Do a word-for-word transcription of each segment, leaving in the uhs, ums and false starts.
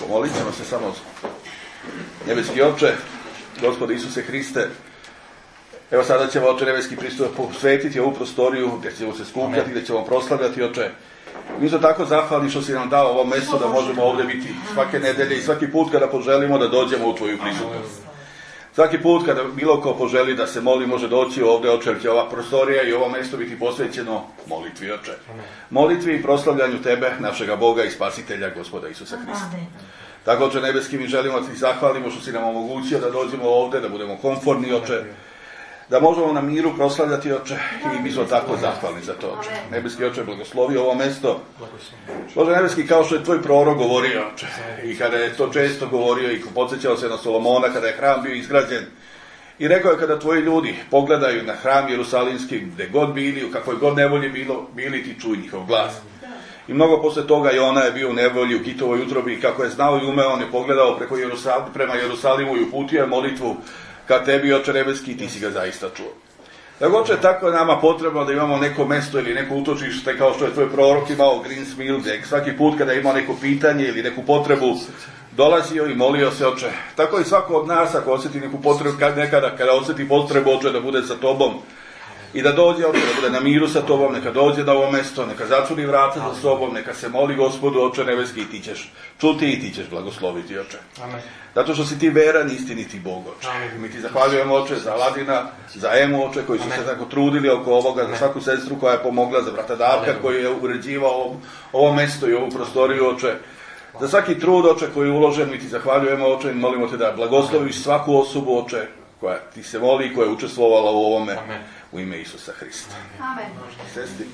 Pomolit ćemo se samo. Nebeski Oče, Gospode Isuse Hriste, evo sada ćemo, Oče nebeski, posvetiti ovu prostoriju gdje ćemo se skupljati, gdje ćemo proslavljati, Oče. Mi smo tako zahvalni što si nam dao ovo mjesto da možemo ovdje biti svake nedelje i svaki put kada poželimo da dođemo u Tvoju prisutnost. Svaki put kada bilo ko poželi da se moli, može doći ovdje, Oče, jer će ova prostorija i ovo mjesto biti posvećeno molitvi, Oče. Molitvi i proslavljanju Tebe, našega Boga i Spasitelja, Gospoda Isusa Hrista. Tako, Oče nebeski, mi želimo da Ti zahvalimo što si nam omogućio da dođemo ovdje, da budemo komfortni, Oče, da možemo na miru proslavljati, Oče, i mi smo tako zahvalni za to, Oče. Nebeski Oče, blagoslovi ovo mjesto. Bože nebeski, kao što je Tvoj prorok govorio, Oče, i kada je to često govorio i podsjećao se na Solomona kada je hram bio izgrađen, i rekao je kada Tvoji ljudi pogledaju na hram Jerusalimski, gdje god bili, u kakvoj god nevolji bilo, bili Ti čuj njihov glas. I mnogo posle toga i ona je bio u nevolji, u kitovoj utrobi, i kako je znao i umeo, on je pogledao preko Jerusal, prema Jerusalimu i uputio je molitvu ka Tebi, Oče nebeski, i Ti si ga zaista čuo. Tako, Oče, tako je nama potrebno da imamo neko mesto ili neko utočište, kao što je Tvoj prorok imao Greens Mill, gdje svaki put kada je imao neko pitanje ili neku potrebu, dolazio i molio se, Oče. Tako i svako od nas, ako osjeti neku potrebu, nekada kada osjeti potrebu, Oče, da bude sa Tobom i da dođe, Oče, da bude na miru sa Tobom, neka dođe na ovo mesto, neka zatvori vrata za sobom, neka se moli Gospodu, Oče nebeski, i Ti ćeš čuti i Ti ćeš blagosloviti, Oče. Amen. Zato što si Ti veran, istiniti Bog, Oče. Amen. Mi Ti zahvaljujemo, Oče, za Aladina, za Emu, Oče, koji su Amen. Se tako trudili oko ovoga, Amen. Za svaku sestru koja je pomogla, za brata Darka, Amen. Koji je uređivao ovo, ovo mesto i ovu prostoriju, Oče. Za svaki trud, Oče, koji je uložen, mi Ti zahvaljujemo, Oče, i molimo Te da blagosloviš svaku osobu, Oče, koja Ti se moli i koja je učestvovala u ovome. Amen. U ime Isusa Hrista. Amen. Sesti.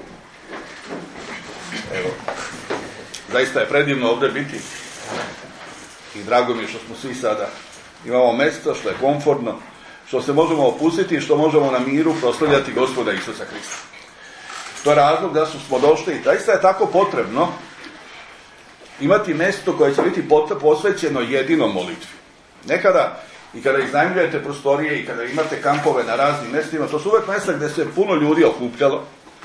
Evo, zaista je predivno ovdje biti. I drago mi je što smo svi sada imamo mjesto, što je komfortno, što se možemo opustiti i što možemo na miru proslavljati Gospoda Isusa Hrista. To je razlog da smo došli i zaista je tako potrebno imati mjesto koje će biti posvećeno jedino molitvi. Nekada i kada iznajmljujete prostorije i kada imate kampove na raznim mjestima, to su uvek mjesta gdje se puno ljudi okupljalo.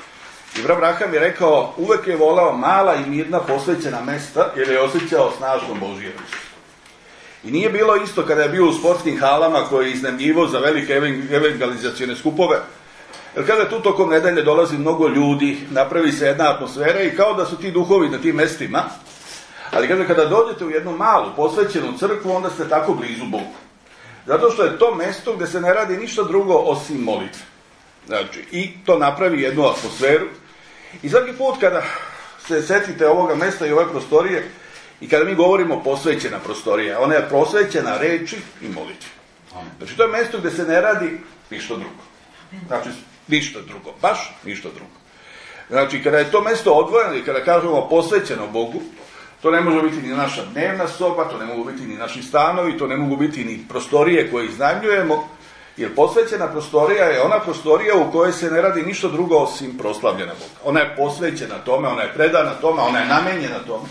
I brat Braham je rekao, uvek je volao mala i mirna posvećena mjesta, jer je osjećao snažno Božje prisustvo. I nije bilo isto kada je bio u sportskim halama koje je iznajmljivo za velike evangelizacione skupove. Jer kada tu tokom nedelje dolazi mnogo ljudi, napravi se jedna atmosfera i kao da su ti duhovi na tim mjestima. Ali kaže, kada dođete u jednu malu posvećenu crkvu, onda ste tako blizu Bogu. Zato što je to mjesto gdje se ne radi ništa drugo osim molitve. Znači, i to napravi jednu atmosferu. I svaki put kada se setite ovoga mjesta i ove prostorije, i kada mi govorimo posvećena prostorija, ona je posvećena reči i molitvi. Znači, to je mjesto gdje se ne radi ništa drugo. Znači, ništa drugo. Baš ništa drugo. Znači, kada je to mjesto odvojeno i kada kažemo posvećeno Bogu, to ne može biti ni naša dnevna soba, to ne mogu biti ni naši stanovi, to ne mogu biti ni prostorije koje iznajmljujemo, jer posvećena prostorija je ona prostorija u kojoj se ne radi ništa drugo osim proslavljena Boga. Ona je posvećena tome, ona je predana tome, ona je namenjena tome.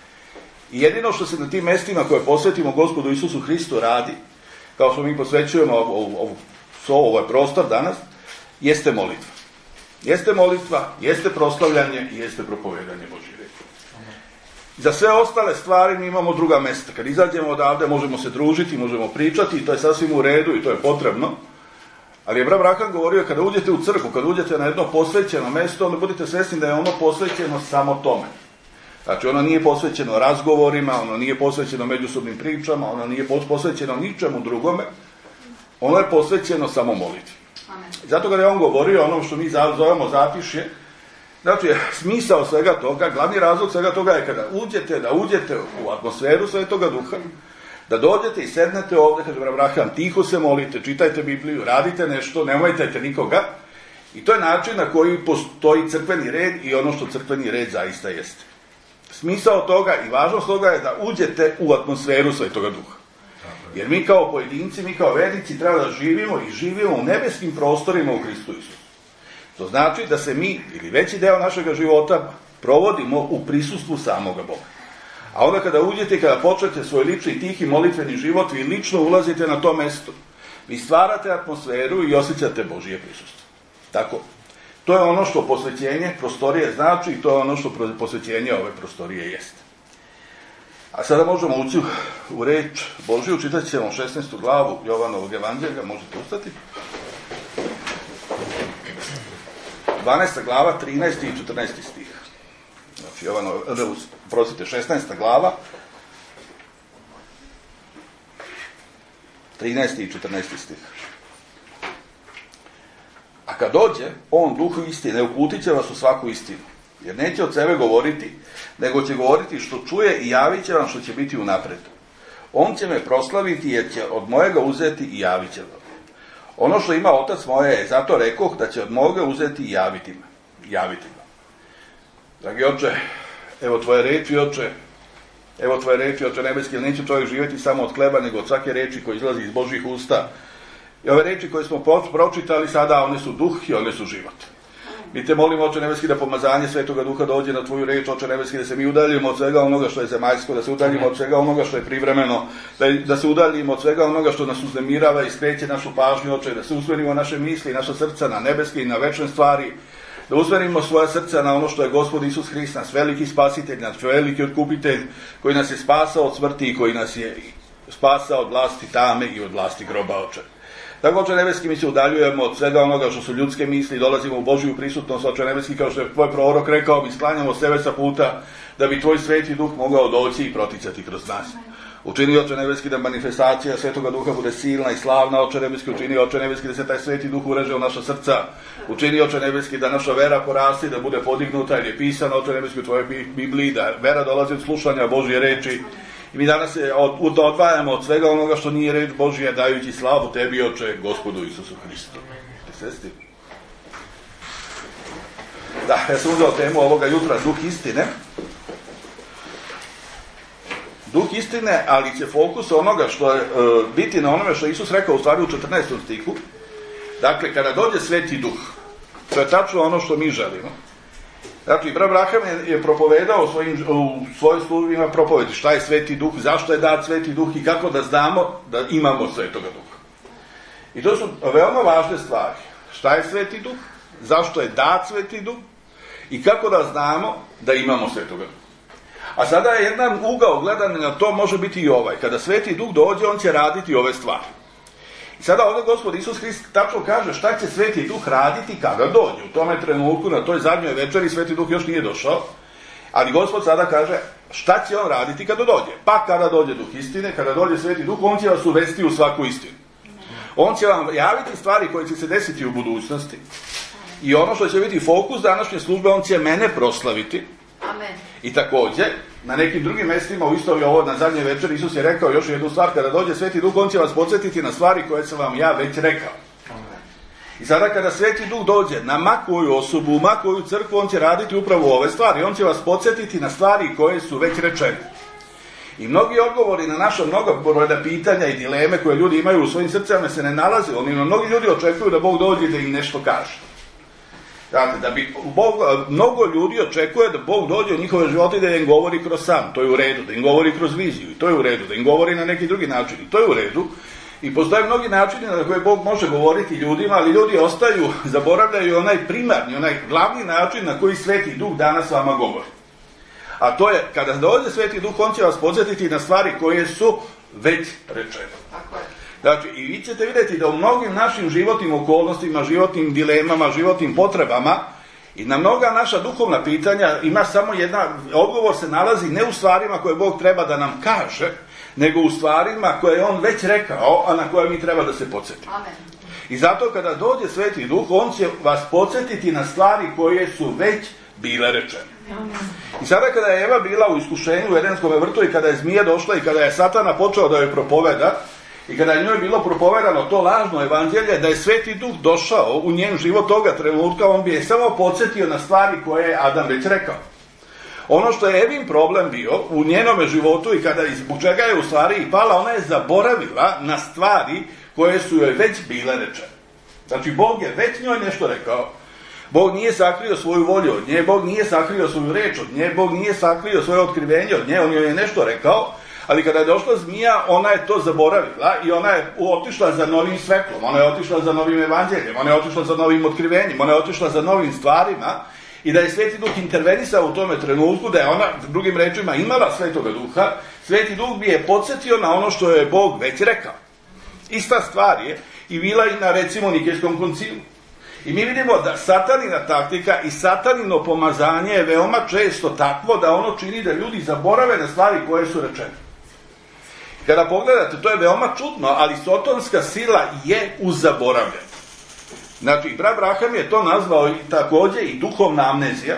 I jedino što se na tim mjestima koje posvetimo Gospodu Isusu Hristu radi, kao što mi posvećujemo ovu, ovaj prostor danas, jeste molitva. Jeste molitva, jeste proslavljanje i jeste propovedanje Božje reči. Za sve ostale stvari mi imamo druga mjesta. Kad izađemo odavde možemo se družiti, možemo pričati i to je sasvim u redu i to je potrebno. Ali je brat Braham govorio, kada uđete u crkvu, kada uđete na jedno posvećeno mjesto, onda budite svjesni da je ono posvećeno samo tome. Znači, ono nije posvećeno razgovorima, ono nije posvećeno međusobnim pričama, ono nije posvećeno ničemu drugome. Ono je posvećeno samo molitvi. Amen. Zato kada je on govorio ono što mi zovemo zapišje, znači, smisao svega toga, glavni razlog svega toga je kada uđete, da uđete u atmosferu Svetoga Duha, da dođete i sednete ovdje, kaže brat Braham, tiho se molite, čitajte Bibliju, radite nešto, ne mojtajte nikoga. I to je način na koji postoji crkveni red i ono što crkveni red zaista jeste. Smisao toga i važnost toga je da uđete u atmosferu Svetoga Duha. Jer mi kao pojedinci, mi kao vernici treba da živimo i živimo u nebeskim prostorima u Hristu Isusu. To znači da se mi, ili veći deo našega života, provodimo u prisustvu samoga Boga. A onda kada uđete i kada počnete svoj lični tihi molitveni život, vi lično ulazite na to mjesto. Vi stvarate atmosferu i osjećate Božje prisustvo. Tako. To je ono što posvećenje prostorije znači i to je ono što posvećenje ove prostorije jeste. A sada možemo ući u reč Božju, čitat ćemo šesnaestu glavu Jovanovog evanđelja, možete ustati. dvanaesta glava, trinaesti i četrnaesti stih. Znači, Jovanov, prosite, šesnaesta glava, trinaesti i četrnaesti stih. A kad dođe, on duh istine, uputit će vas u svaku istinu. Jer neće od sebe govoriti, nego će govoriti što čuje i javit će vam što će biti unapred. On će me proslaviti jer će od mojega uzeti i javit će vam. Ono što ima otac moje je, zato rekoh da će od mojega uzeti i javiti me. Javiti vam. Dragi oče, evo tvoje reči, oče, evo tvoje reči, oče nebeski, jer neće čovjek živjeti samo od hleba, nego od svake reči koja izlazi iz Božjih usta. I ove reči koje smo pročitali sada, one su duh i one su život. Mi te molimo, oče nebeski, da pomazanje Svetoga Duha dođe na tvoju reč, oče nebeski, da se mi udaljimo od svega onoga što je zemaljsko, da se udaljimo od svega onoga što je privremeno, da, da se udaljimo od svega onoga što nas uznemirava i skreće našu pažnju, oče, da se usmerimo naše misli i naša srca na nebeske i na večne stvari, da usmerimo svoja srca na ono što je Gospod Isus Hrist, nas veliki spasitelj, nas veliki otkupitelj, koji nas je spasao od smrti i koji nas je spasao od vlasti tame i od vlasti groba, oče. Tako, oče nebeski, mi se udaljujemo od svega onoga što su ljudske misli, dolazimo u Božju prisutnost, oče nebeski, kao što je tvoj prorok rekao, mi sklanjamo sebe sa puta, da bi tvoj sveti duh mogao doći i proticati kroz nas. Učini, oče nebeski, da manifestacija Svetoga Duha bude silna i slavna, oče nebeski, učini, oče nebeski, da se taj sveti duh ureže u naša srca, učini, oče nebeski, da naša vera porasti, da bude podignuta, jer je pisano, oče nebeski, u tvojoj Bibliji, da vera dolazi od slušanja Božje reči. I mi danas se od, odvajamo od svega onoga što nije reč Božja, dajući slavu tebi, oče, Gospodu Isusu Hristu. Ti sesti? Da, ja sam uzeo temu ovoga jutra, duh istine. Duh istine, ali će fokus onoga što je, e, biti na onome što je Isus rekao u stvari u četrnaestom stihu. Dakle, kada dođe sveti duh, to je tačno ono što mi želimo. Znači, brat Abraham je, je propovedao u, svojim, u svojoj službima propovedi šta je sveti duh, zašto je dat sveti duh i kako da znamo da imamo svetoga duha. I to su veoma važne stvari. Šta je sveti duh, zašto je dat sveti duh i kako da znamo da imamo svetoga duha. A sada je jedan ugao gledanja na to može biti i ovaj. Kada sveti duh dođe, on će raditi ove stvari. I sada ovdje Gospod Isus Hrist tačno kaže šta će sveti duh raditi kada dođe. U tome trenutku, na toj zadnjoj večeri, sveti duh još nije došao, ali Gospod sada kaže šta će on raditi kada dođe. Pa kada dođe duh istine, kada dođe sveti duh, on će vas uvesti u svaku istinu. On će vam javiti stvari koje će se desiti u budućnosti. I ono što će biti fokus današnje službe, on će mene proslaviti. Amen. I također, na nekim drugim mjestima, u isto ovo na zadnje večer, Isus je rekao još jednu stvar, kada dođe sveti duh, on će vas podsjetiti na stvari koje sam vam ja već rekao. Amen. I sada kada sveti duh dođe na ma koju osobu, u ma koju crkvu, on će raditi upravo ove stvari. On će vas podsjetiti na stvari koje su već rečene. I mnogi odgovori na naša mnogobrojna pitanja i dileme koje ljudi imaju u svojim srcama se ne nalaze. Oni, mnogi ljudi očekuju da Bog dođe da im nešto kaže. Dakle, da bi Bog, mnogo ljudi očekuje da Bog dođe u njihove živote i da im govori kroz san, to je u redu, da im govori kroz viziju, i to je u redu, da im govori na neki drugi način, i to je u redu. I postoje mnogi načini na koje Bog može govoriti ljudima, ali ljudi ostaju, zaboravljaju onaj primarni, onaj glavni način na koji sveti duh danas vama govori. A to je, kada dođe sveti duh, on će vas podsjetiti na stvari koje su već rečene. Tako je. Znači, i vi ćete vidjeti da u mnogim našim životnim okolnostima, životnim dilemama, životnim potrebama i na mnoga naša duhovna pitanja ima samo jedna, odgovor se nalazi ne u stvarima koje Bog treba da nam kaže, nego u stvarima koje je on već rekao, a na koje mi treba da se podsjetimo. Amen. I zato kada dođe sveti duh, on će vas podsjetiti na stvari koje su već bile rečene. Amen. I sada kada je Eva bila u iskušenju u Edenskom vrtu i kada je zmija došla i kada je Satana počeo da joj propoveda, i kada je njoj bilo propovedano to lažno evanđelje, da je sveti duh došao u njen život toga trenutka, on bi je samo podsjetio na stvari koje je Adam već rekao. Ono što je Evin problem bio u njenome životu i kada zbog čega je u stvari i pala, ona je zaboravila na stvari koje su joj već bile rečene. Znači, Bog je već njoj nešto rekao. Bog nije sakrio svoju volju od nje, Bog nije sakrio svoju reč od nje, Bog nije sakrio svoje otkrivenje od nje, on joj je nešto rekao. Ali kada je došla zmija, ona je to zaboravila i ona je otišla za novim svetlom, ona je otišla za novim evanđeljem, ona je otišla za novim otkrivenjem, ona je otišla za novim stvarima i da je Sveti Duh intervenisao u tome trenutku, da je ona, drugim rečima, imala Svetoga Duha, Sveti Duh bi je podsjetio na ono što je Bog već rekao. Ista stvar je i bila i na, recimo, Nikejskom koncilu. I mi vidimo da satanina taktika i satanino pomazanje je veoma često takvo da ono čini da ljudi zaborave na stvari koje su rečene. Kada pogledate, to je veoma čudno, ali sotonska sila je u zaboravljanju. Znači, Abraham je to nazvao i takođe i duhovna amnezija,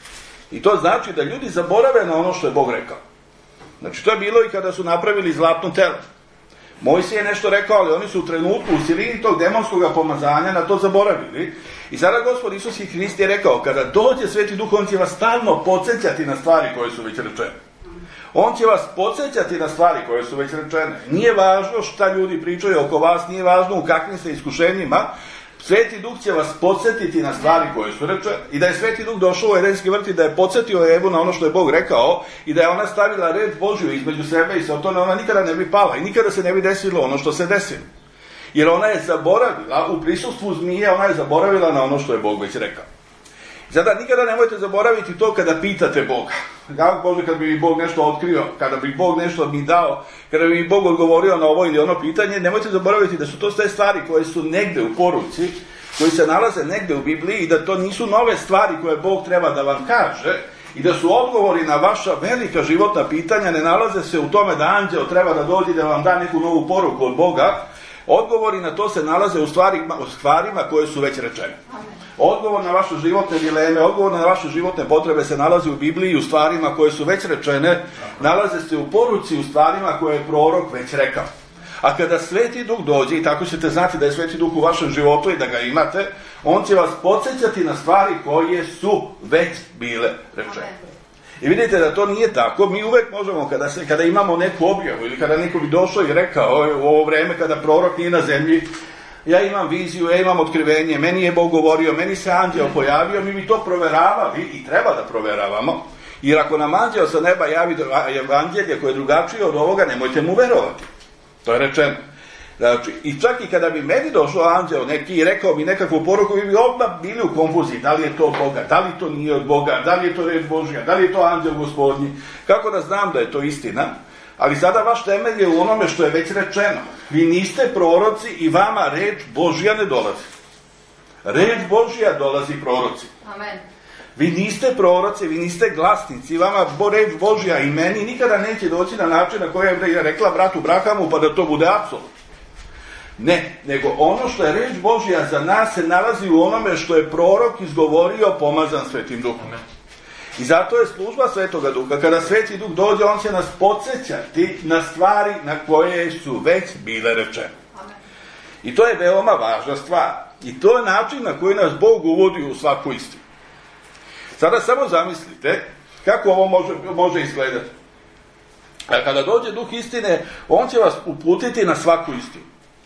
i to znači da ljudi zaborave na ono što je Bog rekao. Znači, to je bilo i kada su napravili zlatno telo. Mojsije je nešto rekao, ali oni su u trenutku, u silini tog demonskog pomazanja na to zaboravili. I sada Gospod Isus Hrist je rekao, kada dođe Sveti Duh, on će vas stalno podsjećati na stvari koje su već rečene. On će vas podsjećati na stvari koje su već rečene. Nije važno šta ljudi pričaju oko vas, nije važno u kakvim ste iskušenjima, Sveti Duh će vas podsjetiti na stvari koje su rečene. I da je Sveti Duh došao u Edenski vrt i da je podsjetio Evu na ono što je Bog rekao i da je ona stavila red Božju između sebe i Sotona, ona nikada ne bi pala i nikada se ne bi desilo ono što se desilo. Jer ona je zaboravila, u prisustvu zmije, ona je zaboravila na ono što je Bog već rekao. Sada nikada nemojte zaboraviti to kada pitate Boga. Kako Bože, kada bi mi Bog nešto otkrio, kada bi Bog nešto mi dao, kada bi mi Bog odgovorio na ovo ili ono pitanje, nemojte zaboraviti da su to sve stvari koje su negde u poruci, koji se nalaze negde u Bibliji i da to nisu nove stvari koje Bog treba da vam kaže i da su odgovori na vaša velika životna pitanja, ne nalaze se u tome da anđeo treba da dođe da vam da neku novu poruku od Boga. Odgovori na to se nalaze u stvarima, u stvarima koje su već rečene. Odgovor na vaše životne dileme, odgovor na vaše životne potrebe se nalazi u Bibliji i u stvarima koje su već rečene, nalaze se u poruci u stvarima koje je prorok već rekao. A kada Sveti Duh dođe, i tako ćete znati da je Sveti Duh u vašem životu i da ga imate, on će vas podsjećati na stvari koje su već bile rečene. I vidite da to nije tako, mi uvek možemo, kada, se, kada imamo neku objavu ili kada neko bi došao i rekao u ovo vreme kada prorok nije na zemlji, ja imam viziju, ja imam otkrivenje, meni je Bog govorio, meni se anđeo pojavio, mi bi to proveravali i treba da proveravamo, jer ako nam anđeo sa neba javi evanđelje koje je drugačije od ovoga, nemojte mu verovati. To je rečeno. Znači, i čak i kada bi meni došao anđeo neki i rekao mi nekakvu poruku, vi bi odmah bili u konfuziji, da li je to od Boga, da li to nije od Boga, da li je to reč Božja, da li je to anđeo Gospodnji, kako da znam da je to istina. Ali sada vaš temelj je u onome što je već rečeno. Vi niste proroci i vama reč Božja ne dolazi. Reč Božja dolazi proroci. Amen. Vi niste proroci, vi niste glasnici, vama reč Božja i meni nikada neće doći na način na koji je rekla bratu Abrahamu pa da to bude apsolutno. Ne, nego ono što je reč Božja za nas se nalazi u onome što je prorok izgovorio pomazan Svetim Duhom. I zato je služba Svetoga Duha. Kada Sveti Duh dođe, on će nas podsjećati na stvari na koje su već bile rečene. I to je veoma važna stvar. I to je način na koji nas Bog uvodi u svaku istinu. Sada samo zamislite kako ovo može, može izgledati. A kada dođe Duh istine, on će vas uputiti na svaku istinu.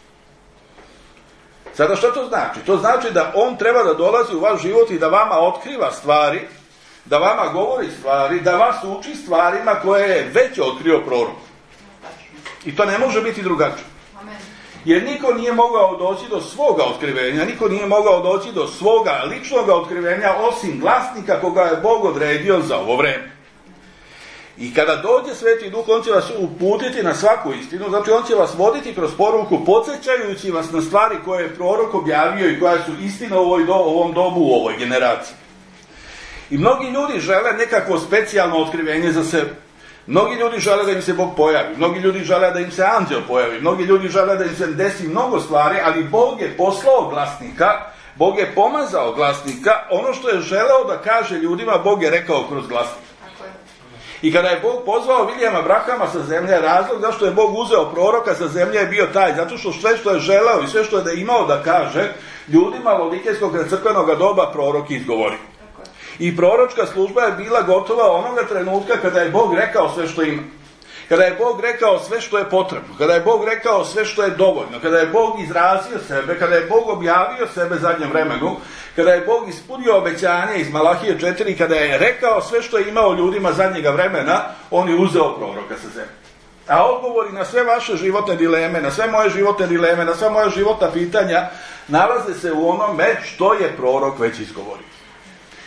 Sada što to znači? To znači da on treba da dolazi u vaš život i da vama otkriva stvari, da vama govori stvari, da vas uči stvarima koje je već otkrio prorok. I to ne može biti drugačije. Jer niko nije mogao doći do svoga otkrivenja, niko nije mogao doći do svoga ličnog otkrivenja osim glasnika koga je Bog odredio za ovo vreme. I kada dođe Sveti Duh, on će vas uputiti na svaku istinu, znači on će vas voditi kroz poruku, podsjećajući vas na stvari koje je prorok objavio i koja su istina u ovoj do, ovom dobu, u ovoj generaciji. I mnogi ljudi žele nekakvo specijalno otkrivenje za sebe. Mnogi ljudi žele da im se Bog pojavi, mnogi ljudi žele da im se anđeo pojavi, mnogi ljudi žele da im se desi mnogo stvari, ali Bog je poslao glasnika, Bog je pomazao glasnika, ono što je želeo da kaže ljudima, Bog je rekao kroz glasnika. I kada je Bog pozvao Vilijama Abrahama sa zemlje, razlog zašto je Bog uzeo proroka sa zemlje je bio taj, zato što sve što je želeo i sve što je da imao da kaže, ljudima Laodikejskog crkvenog doba prorok izgovori. I proročka služba je bila gotova onoga trenutka kada je Bog rekao sve što ima. Kada je Bog rekao sve što je potrebno, kada je Bog rekao sve što je dovoljno, kada je Bog izrazio sebe, kada je Bog objavio sebe zadnjem vremenu, kada je Bog ispunio obećanje iz Malahije četiri, kada je rekao sve što je imao ljudima zadnjega vremena, on je uzeo proroka sa zemlje. A odgovori na sve vaše životne dileme, na sve moje životne dileme, na sve moje životna pitanja, nalaze se u onome što je prorok već izgovorio.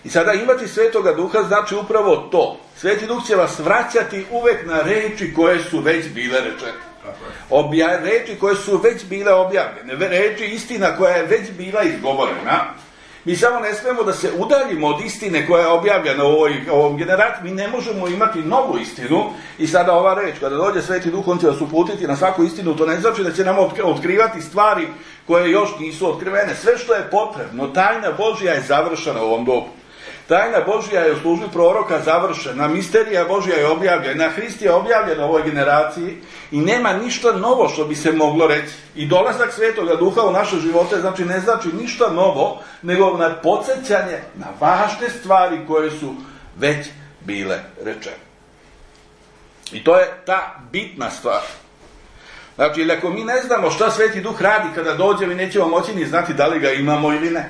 I sada imati Svetoga Duha znači upravo to. Sveti Duh će vas vraćati uvek na reči koje su već bile rečene. Obja, reči koje su već bile objavljene, reči istina koja je već bila izgovorena. Mi samo ne smemo da se udaljimo od istine koja je objavljena u ovoj, ovom generaciji. Mi ne možemo imati novu istinu i sada ova reč, kada dođe Sveti Duh, on će vas uputiti na svaku istinu. To ne znači da će nam otkrivati stvari koje još nisu otkrivene. Sve što je potrebno, tajna Božja je završena u ovom dobu. Tajna Božja je u službi proroka završena, misterija Božja je objavljena, Hrist je objavljen u ovoj generaciji i nema ništa novo što bi se moglo reći. I dolazak Svetoga Duha u naše živote znači ne znači ništa novo, nego na podsjećanje na važne stvari koje su već bile rečene. I to je ta bitna stvar. Znači, ili ako mi ne znamo šta Sveti Duh radi kada dođe, mi nećemo moći ni znati da li ga imamo ili ne.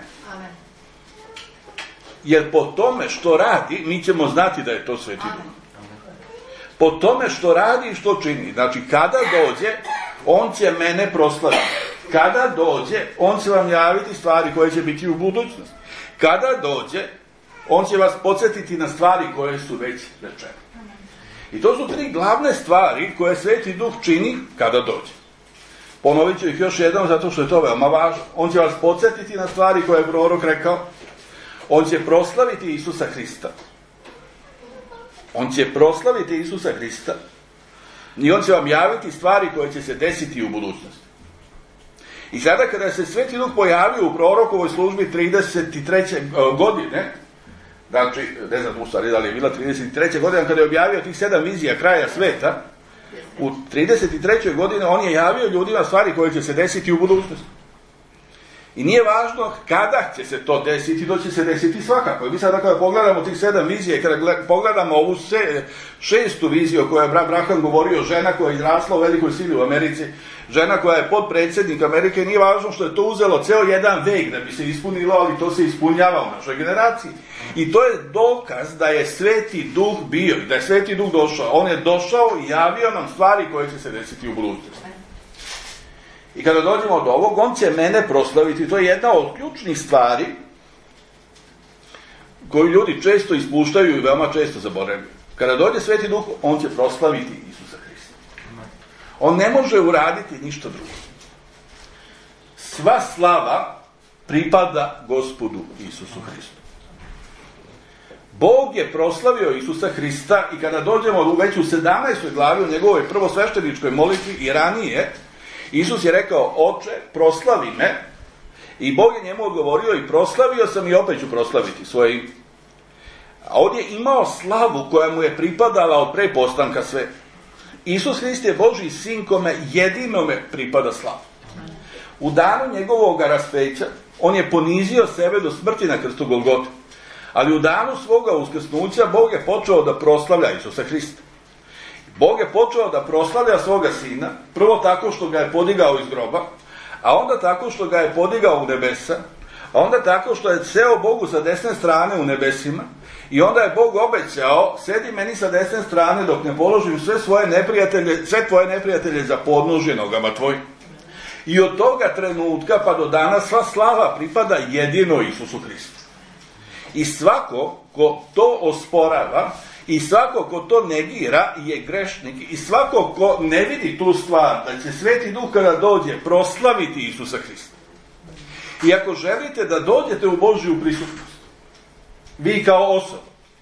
Jer po tome što radi, mi ćemo znati da je to Sveti Duh. Po tome što radi i što čini. Znači, kada dođe, on će mene proslaviti. Kada dođe, on će vam javiti stvari koje će biti u budućnosti. Kada dođe, on će vas podsjetiti na stvari koje su već rečene. I to su tri glavne stvari koje Sveti Duh čini kada dođe. Ponovit ću ih još jednom zato što je to veoma važno. On će vas podsjetiti na stvari koje je prorok rekao. On će proslaviti Isusa Hrista. On će proslaviti Isusa Hrista i on će vam javiti stvari koje će se desiti u budućnosti. I sada kada se Sveti Duh pojavio u prorokovoj službi trideset treće godine, znači, ne znam u stvari da li je bila trideset treće godine, kada je objavio tih sedam vizija kraja sveta, u trideset trećoj godine on je javio ljudima stvari koje će se desiti u budućnosti. I nije važno kada će se to desiti, to će se desiti svakako. I mi sada kada pogledamo tih sedam vizije, kada pogledamo ovu se, šestu viziju o kojoj je Brat Braham govorio, žena koja je izrasla u velikoj sili u Americi, žena koja je podpredsjednik Amerike, nije važno što je to uzelo ceo jedan vek da bi se ispunilo, ali to se ispunjava u našoj generaciji. I to je dokaz da je Sveti Duh bio, da je Sveti Duh došao. On je došao i javio nam stvari koje će se desiti u budućnosti. I kada dođemo od ovog, on će mene proslaviti. To je jedna od ključnih stvari koju ljudi često ispuštaju i veoma često zaboravljaju. Kada dođe Sveti Duh, on će proslaviti Isusa Hrista. On ne može uraditi ništa drugo. Sva slava pripada Gospodu Isusu Hristu. Bog je proslavio Isusa Hrista i kada dođemo već u sedamnaestoj glavi u njegovoj prvosvešteničkoj molitvi i ranije, Isus je rekao, Oče, proslavi me, i Bog je njemu odgovorio, i proslavio sam i opet ću proslaviti svoje ime. A on je imao slavu koja mu je pripadala od pre postanka sve. Isus Hrist je Božji sin kome jedinome pripada slava. U danu njegovog raspeća on je ponizio sebe do smrti na krstu Golgote. Ali u danu svoga uskrsnuća Bog je počeo da proslavlja Isusa Hrista. Bog je počeo da proslavlja svoga sina, prvo tako što ga je podigao iz groba, a onda tako što ga je podigao u nebesa, a onda tako što je seo Bogu sa desne strane u nebesima, i onda je Bog obećao, sedi meni sa desne strane dok ne položim sve svoje neprijatelje, sve tvoje neprijatelje za podnožje nogama tvojim. I od toga trenutka pa do danas sva slava pripada jedino Isusu Hristu. I svako ko to osporava, i svako ko to negira je grešnik, i svako ko ne vidi tu stvar da će Sveti Duh kada dođe proslaviti Isusa Hrista. I ako želite da dođete u Božju prisutnost, vi kao osoba,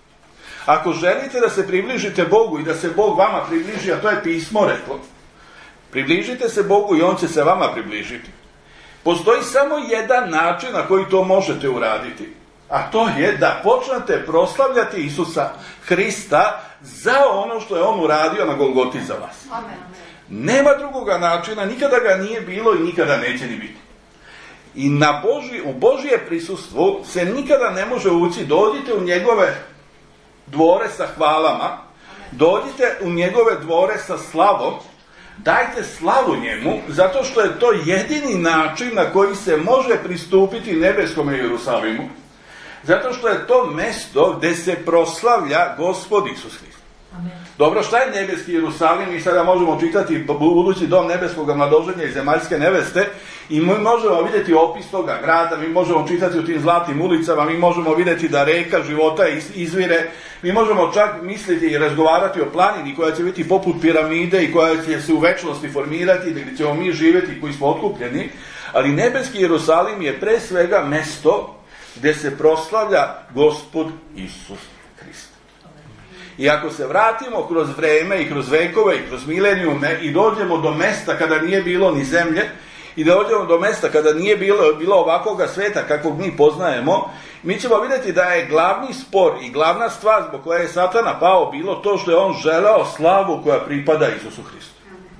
ako želite da se približite Bogu i da se Bog vama približi, a to je pismo reklo, približite se Bogu i on će se vama približiti. Postoji samo jedan način na koji to možete uraditi, a to je da počnete proslavljati Isusa Hrista za ono što je on uradio na Golgoti za vas. Amen. Nema drugoga načina, nikada ga nije bilo i nikada neće ni biti. I na Boži, u Božje prisustvu se nikada ne može ući. Dođite u njegove dvore sa hvalama, dođite u njegove dvore sa slavom, dajte slavu njemu, zato što je to jedini način na koji se može pristupiti nebeskom Jerusalimu. Zato što je to mesto gde se proslavlja Gospod Isus Hrist. Amen. Dobro, šta je nebeski Jerusalim? Mi sada možemo čitati budući dom nebeskog mladoženja i zemaljske neveste i mi možemo vidjeti opis toga grada, mi možemo čitati u tim zlatnim ulicama, mi možemo vidjeti da reka života izvire, mi možemo čak misliti i razgovarati o planini koja će biti poput piramide i koja će se u večnosti formirati, gdje ćemo mi živjeti koji smo otkupljeni, ali nebeski Jerusalim je pre svega mesto gdje se proslavlja Gospod Isus Hrist. I ako se vratimo kroz vreme i kroz vekove i kroz milenijume i dođemo do mesta kada nije bilo ni zemlje i dođemo do mesta kada nije bilo, bilo ovakvoga sveta kakvog mi poznajemo, mi ćemo vidjeti da je glavni spor i glavna stvar zbog koje je Satana pao bilo to što je on želeo slavu koja pripada Isusu Hristu.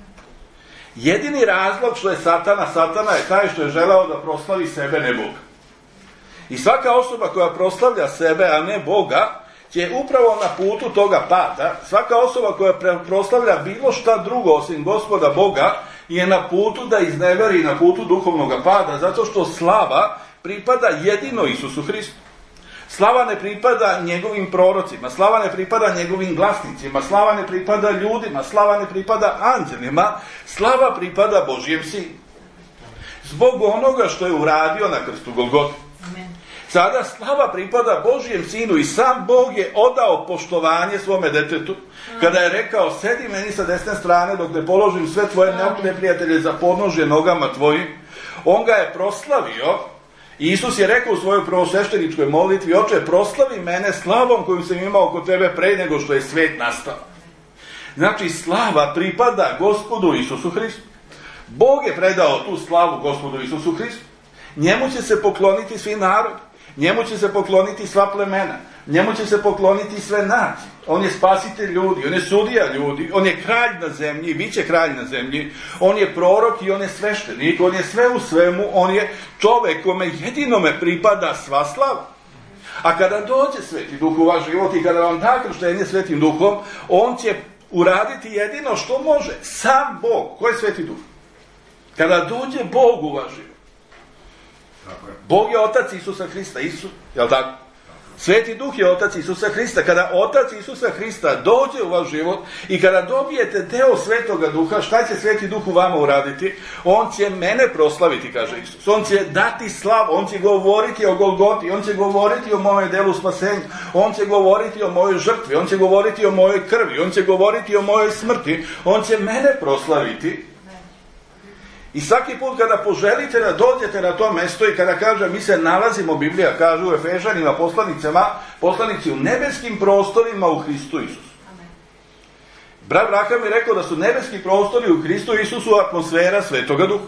Jedini razlog što je Satana, Satana je taj što je želeo da proslavi sebe, ne Boga. I svaka osoba koja proslavlja sebe, a ne Boga, će upravo na putu toga pada. Svaka osoba koja proslavlja bilo šta drugo osim Gospoda Boga je na putu da izneveri, na putu duhovnog pada, zato što slava pripada jedino Isusu Hristu. Slava ne pripada njegovim prorocima, slava ne pripada njegovim glasnicima, slava ne pripada ljudima, slava ne pripada anđelima, slava pripada Božjem Sinu. Zbog onoga što je uradio na krstu Golgote. Sada slava pripada Božjem Sinu i sam Bog je odao poštovanje svome detetu kada je rekao: sedi meni sa desne strane dok ne položim sve tvoje neprijatelje za podnožje nogama tvojim. On ga je proslavio i Isus je rekao u svojoj prvosvešteničkoj molitvi: oče, proslavi mene slavom koju sam imao kod tebe pre nego što je svet nastao. Znači, slava pripada Gospodu Isusu Hristu. Bog je predao tu slavu Gospodu Isusu Hristu. Njemu će se pokloniti svi narodi. Njemu će se pokloniti sva plemena. Njemu će se pokloniti sve nacije. On je spasitelj ljudi, on je sudija ljudi, on je kralj na zemlji, bit će kralj na zemlji, on je prorok i on je sveštenik, on je sve u svemu, on je čovek kome jedinome pripada sva slava. A kada dođe Sveti Duh u vaš život i kada vam da krštenje Svetim Duhom, on će uraditi jedino što može. Sam Bog. Ko je Sveti Duh? Kada dođe Bog u vaš život. Bog je Otac Isusa Hrista, Isus, jel tako? Sveti Duh je Otac Isusa Hrista. Kada Otac Isusa Hrista dođe u vaš život i kada dobijete deo Svetoga Duha, šta će Sveti Duh u vama uraditi? On će mene proslaviti, kaže Isus. On će dati slavu, on će govoriti o Golgoti, on će govoriti o mojem delu spasenja, on će govoriti o mojoj žrtvi, on će govoriti o mojoj krvi, on će govoriti o mojoj smrti, on će mene proslaviti. I svaki put kada poželite da dođete na to mesto i kada kaže, mi se nalazimo, Biblija kaže u Efežanima, poslanicama, poslanici u nebeskim prostorima u Hristu Isusu. Brat Braham je rekao da su nebeski prostori u Hristu Isusu atmosfera Svetoga Duha.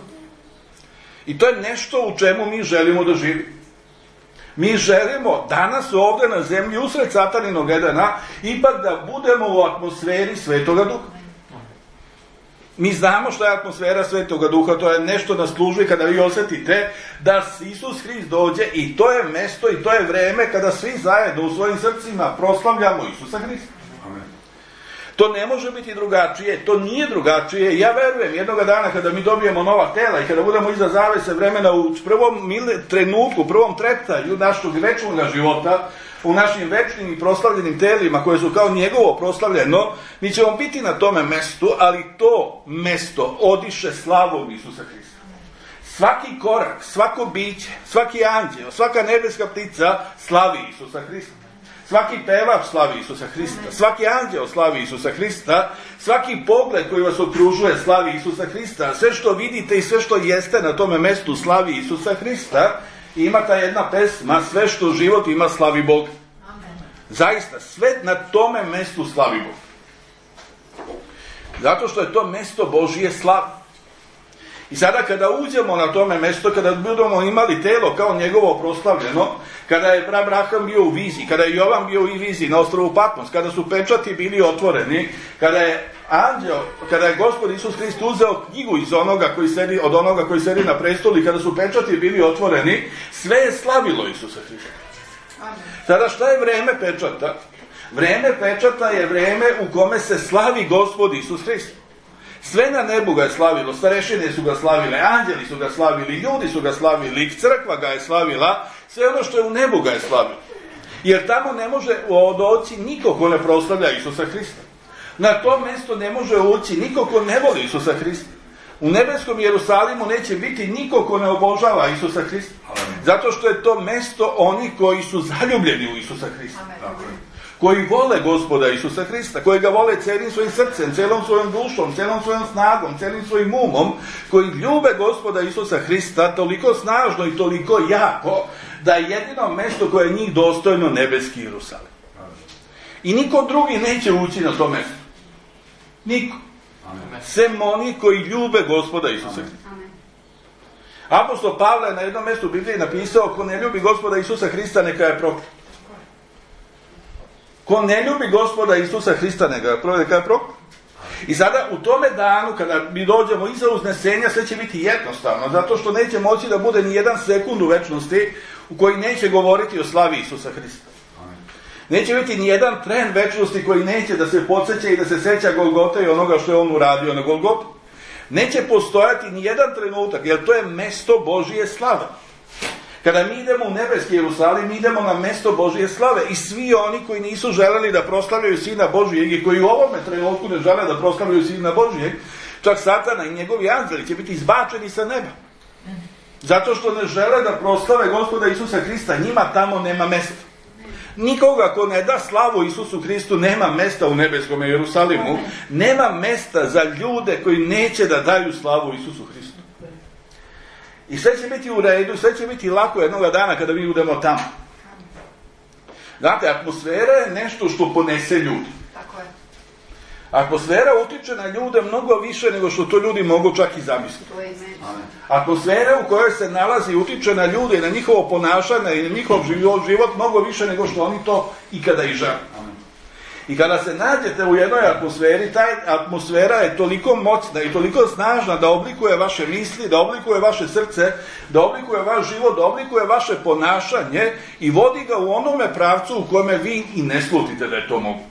I to je nešto u čemu mi želimo da živimo. Mi želimo danas ovdje na zemlji usred Sataninog Edena ipak da budemo u atmosferi Svetoga Duha. Mi znamo što je atmosfera Svetoga Duha, to je nešto na službi kada vi osjetite da Isus Hrist dođe i to je mesto i to je vreme kada svi zajedno u svojim srcima proslavljamo Isusa Hrista. Amen. To ne može biti drugačije, to nije drugačije. Ja verujem jednoga dana kada mi dobijemo nova tela i kada budemo iza zavese vremena u prvom trenutku, u prvom treptaju našeg večnog života, u našim večnim i proslavljenim telima koje su kao njegovo proslavljeno, mi ćemo biti na tome mestu, ali to mesto odiše slavom Isusa Hrista. Svaki korak, svako biće, svaki anđeo, svaka nebeska ptica slavi Isusa Hrista. Svaki pevač slavi Isusa Hrista, svaki anđeo slavi Isusa Hrista, svaki pogled koji vas okružuje slavi Isusa Hrista, sve što vidite i sve što jeste na tome mestu slavi Isusa Hrista. I ima ta jedna pesma, sve što život ima slavi Bog. Zaista, sve na tome mestu slavi Bog. Zato što je to mesto Božije slave. I sada kada uđemo na tome mesto, kada budemo imali telo kao njegovo proslavljeno, kada je Abraham bio u viziji, kada je Jovan bio u viziji na ostrvu Patmos, kada su pečati bili otvoreni, kada je anđeo, kada je Gospod Isus Hrist uzeo knjigu iz onoga koji sedi, od onoga koji sedi na prestolu i kada su pečati bili otvoreni, sve je slavilo Isusa Hrista. Sada šta je vreme pečata? Vreme pečata je vreme u kome se slavi Gospod Isus Hrist. Sve na nebu ga je slavilo, starešine su ga slavile, anđeli su ga slavili, ljudi su ga slavili, crkva ga je slavila, sve ono što je u nebu ga je slavilo. Jer tamo ne može doći niko ko ne proslavlja Isusa Hrista. Na to mjesto ne može ući niko ko ne voli Isusa Hrista. U nebeskom Jerusalimu neće biti niko ko ne obožava Isusa Hrista. Zato što je to mjesto oni koji su zaljubljeni u Isusa Hrista. Koji vole Gospoda Isusa Hrista, koji ga vole cijelim svojim srcem, cijelom svojom dušom, cijelom svojom snagom, cijelim svojim umom, koji ljube Gospoda Isusa Hrista toliko snažno i toliko jako, da je jedino mjesto koje je njih dostojno nebeski Jerusalim. I niko drugi neće ući na to mjesto. Niko. Sem oni koji ljube Gospoda Isusa Hrista. Apostol Pavle je na jednom mjestu u Bibliji napisao: ko ne ljubi Gospoda Isusa Hrista, neka je proklet. Ko ne ljubi Gospoda Isusa Hrista, neka je proklet. I sada u tome danu, kada mi dođemo iza uznesenja, sve će biti jednostavno, zato što neće moći da bude ni jedan sekund u večnosti u koji neće govoriti o slavi Isusa Hrista. Neće biti ni jedan tren večnosti koji neće da se podsjeća i da se seća Golgote i onoga što je on uradio na Golgotu. Neće postojati ni jedan trenutak, jer to je mesto Božije slave. Kada mi idemo u nebeski Jerusalim, mi idemo na mesto Božije slave i svi oni koji nisu želeli da proslavljaju Sina Božijeg i koji u ovome trenutku ne žele da proslavljaju Sina Božijeg, čak Satana i njegovi anđeli će biti izbačeni sa neba. Zato što ne žele da proslave Gospoda Isusa Hrista, njima tamo nema mesta. Nikoga ko ne da slavu Isusu Hristu nema mesta u nebeskom Jerusalimu, nema mesta za ljude koji neće da daju slavu Isusu Hristu. I sve će biti u redu, sve će biti lako jednoga dana kada mi budemo tamo. Znate, atmosfera je nešto što ponese ljudi. Tako je. Atmosfera utiče na ljude mnogo više nego što to ljudi mogu čak i zamisliti. To je meni. Atmosfera u kojoj se nalazi utiče na ljude, na njihovo ponašanje i na njihov život mnogo više nego što oni to ikada i žele. I kada se nađete u jednoj atmosferi, ta atmosfera je toliko moćna i toliko snažna da oblikuje vaše misli, da oblikuje vaše srce, da oblikuje vaš život, da oblikuje vaše ponašanje i vodi ga u onome pravcu u kome vi i ne slutite da je to moguće.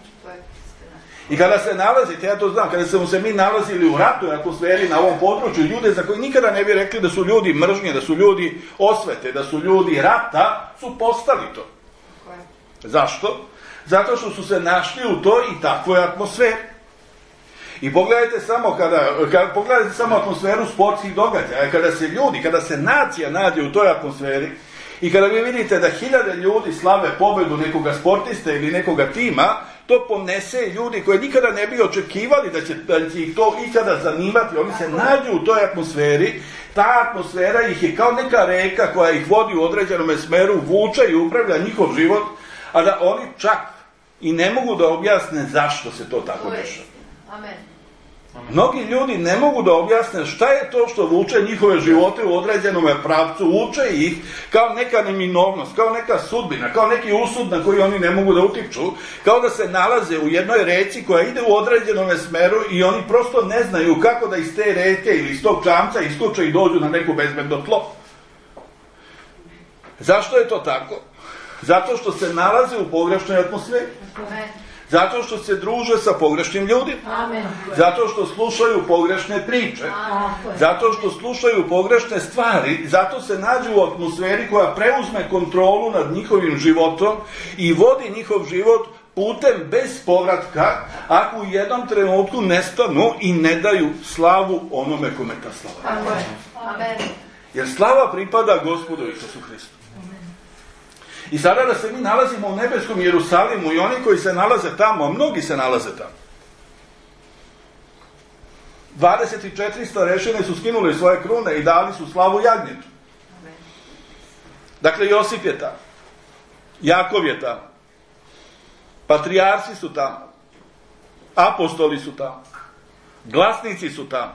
I kada se nalazite, ja to znam, kada smo se mi nalazili u ratnoj atmosferi na ovom području, ljude za koji nikada ne bi rekli da su ljudi mržnje, da su ljudi osvete, da su ljudi rata, su postali to. Zašto? Zato što su se našli u toj i takvoj atmosferi. I pogledajte samo kada, kada pogledajte samo atmosferu sportskih događaja, kada se ljudi, kada se nacija nađe u toj atmosferi i kada vi vidite da hiljade ljudi slave pobedu nekoga sportista ili nekoga tima, to ponese ljudi koji nikada ne bi očekivali da će, da će ih to ikada zanimati. Oni se nađu u toj atmosferi, ta atmosfera ih je kao neka reka koja ih vodi u određenom smeru, vuče i upravlja njihov život, a da oni čak i ne mogu da objasne zašto se to tako dešava. Amen. Mnogi ljudi ne mogu da objasne šta je to što vuče njihove živote u određenom pravcu, vuče ih kao neka neminovnost, kao neka sudbina, kao neki usud na koji oni ne mogu da utiču, kao da se nalaze u jednoj reci koja ide u određenom smeru i oni prosto ne znaju kako da iz te reke ili iz tog čamca iskoče i dođu na neko bezbedno tlo. Zašto je to tako? Zato što se nalaze u pogrešnoj atmosferi. Zato što se druže sa pogrešnim ljudima. Amen. Zato što slušaju pogrešne priče. Amen. Zato što slušaju pogrešne stvari. Zato se nađu u atmosferi koja preuzme kontrolu nad njihovim životom i vodi njihov život putem bez povratka, ako u jednom trenutku nestanu i ne daju slavu onome kome ta slava. Amen. Jer slava pripada Gospodu Isusu Hristu. I sada da se mi nalazimo u nebeskom Jerusalimu i oni koji se nalaze tamo, a mnogi se nalaze tamo. dvadeset četiri starešine su skinuli svoje krune i dali su slavu jagnjetu. Dakle, Josip je tamo. Jakov je tamo. Patrijarsi su tamo. Apostoli su tamo. Glasnici su tamo.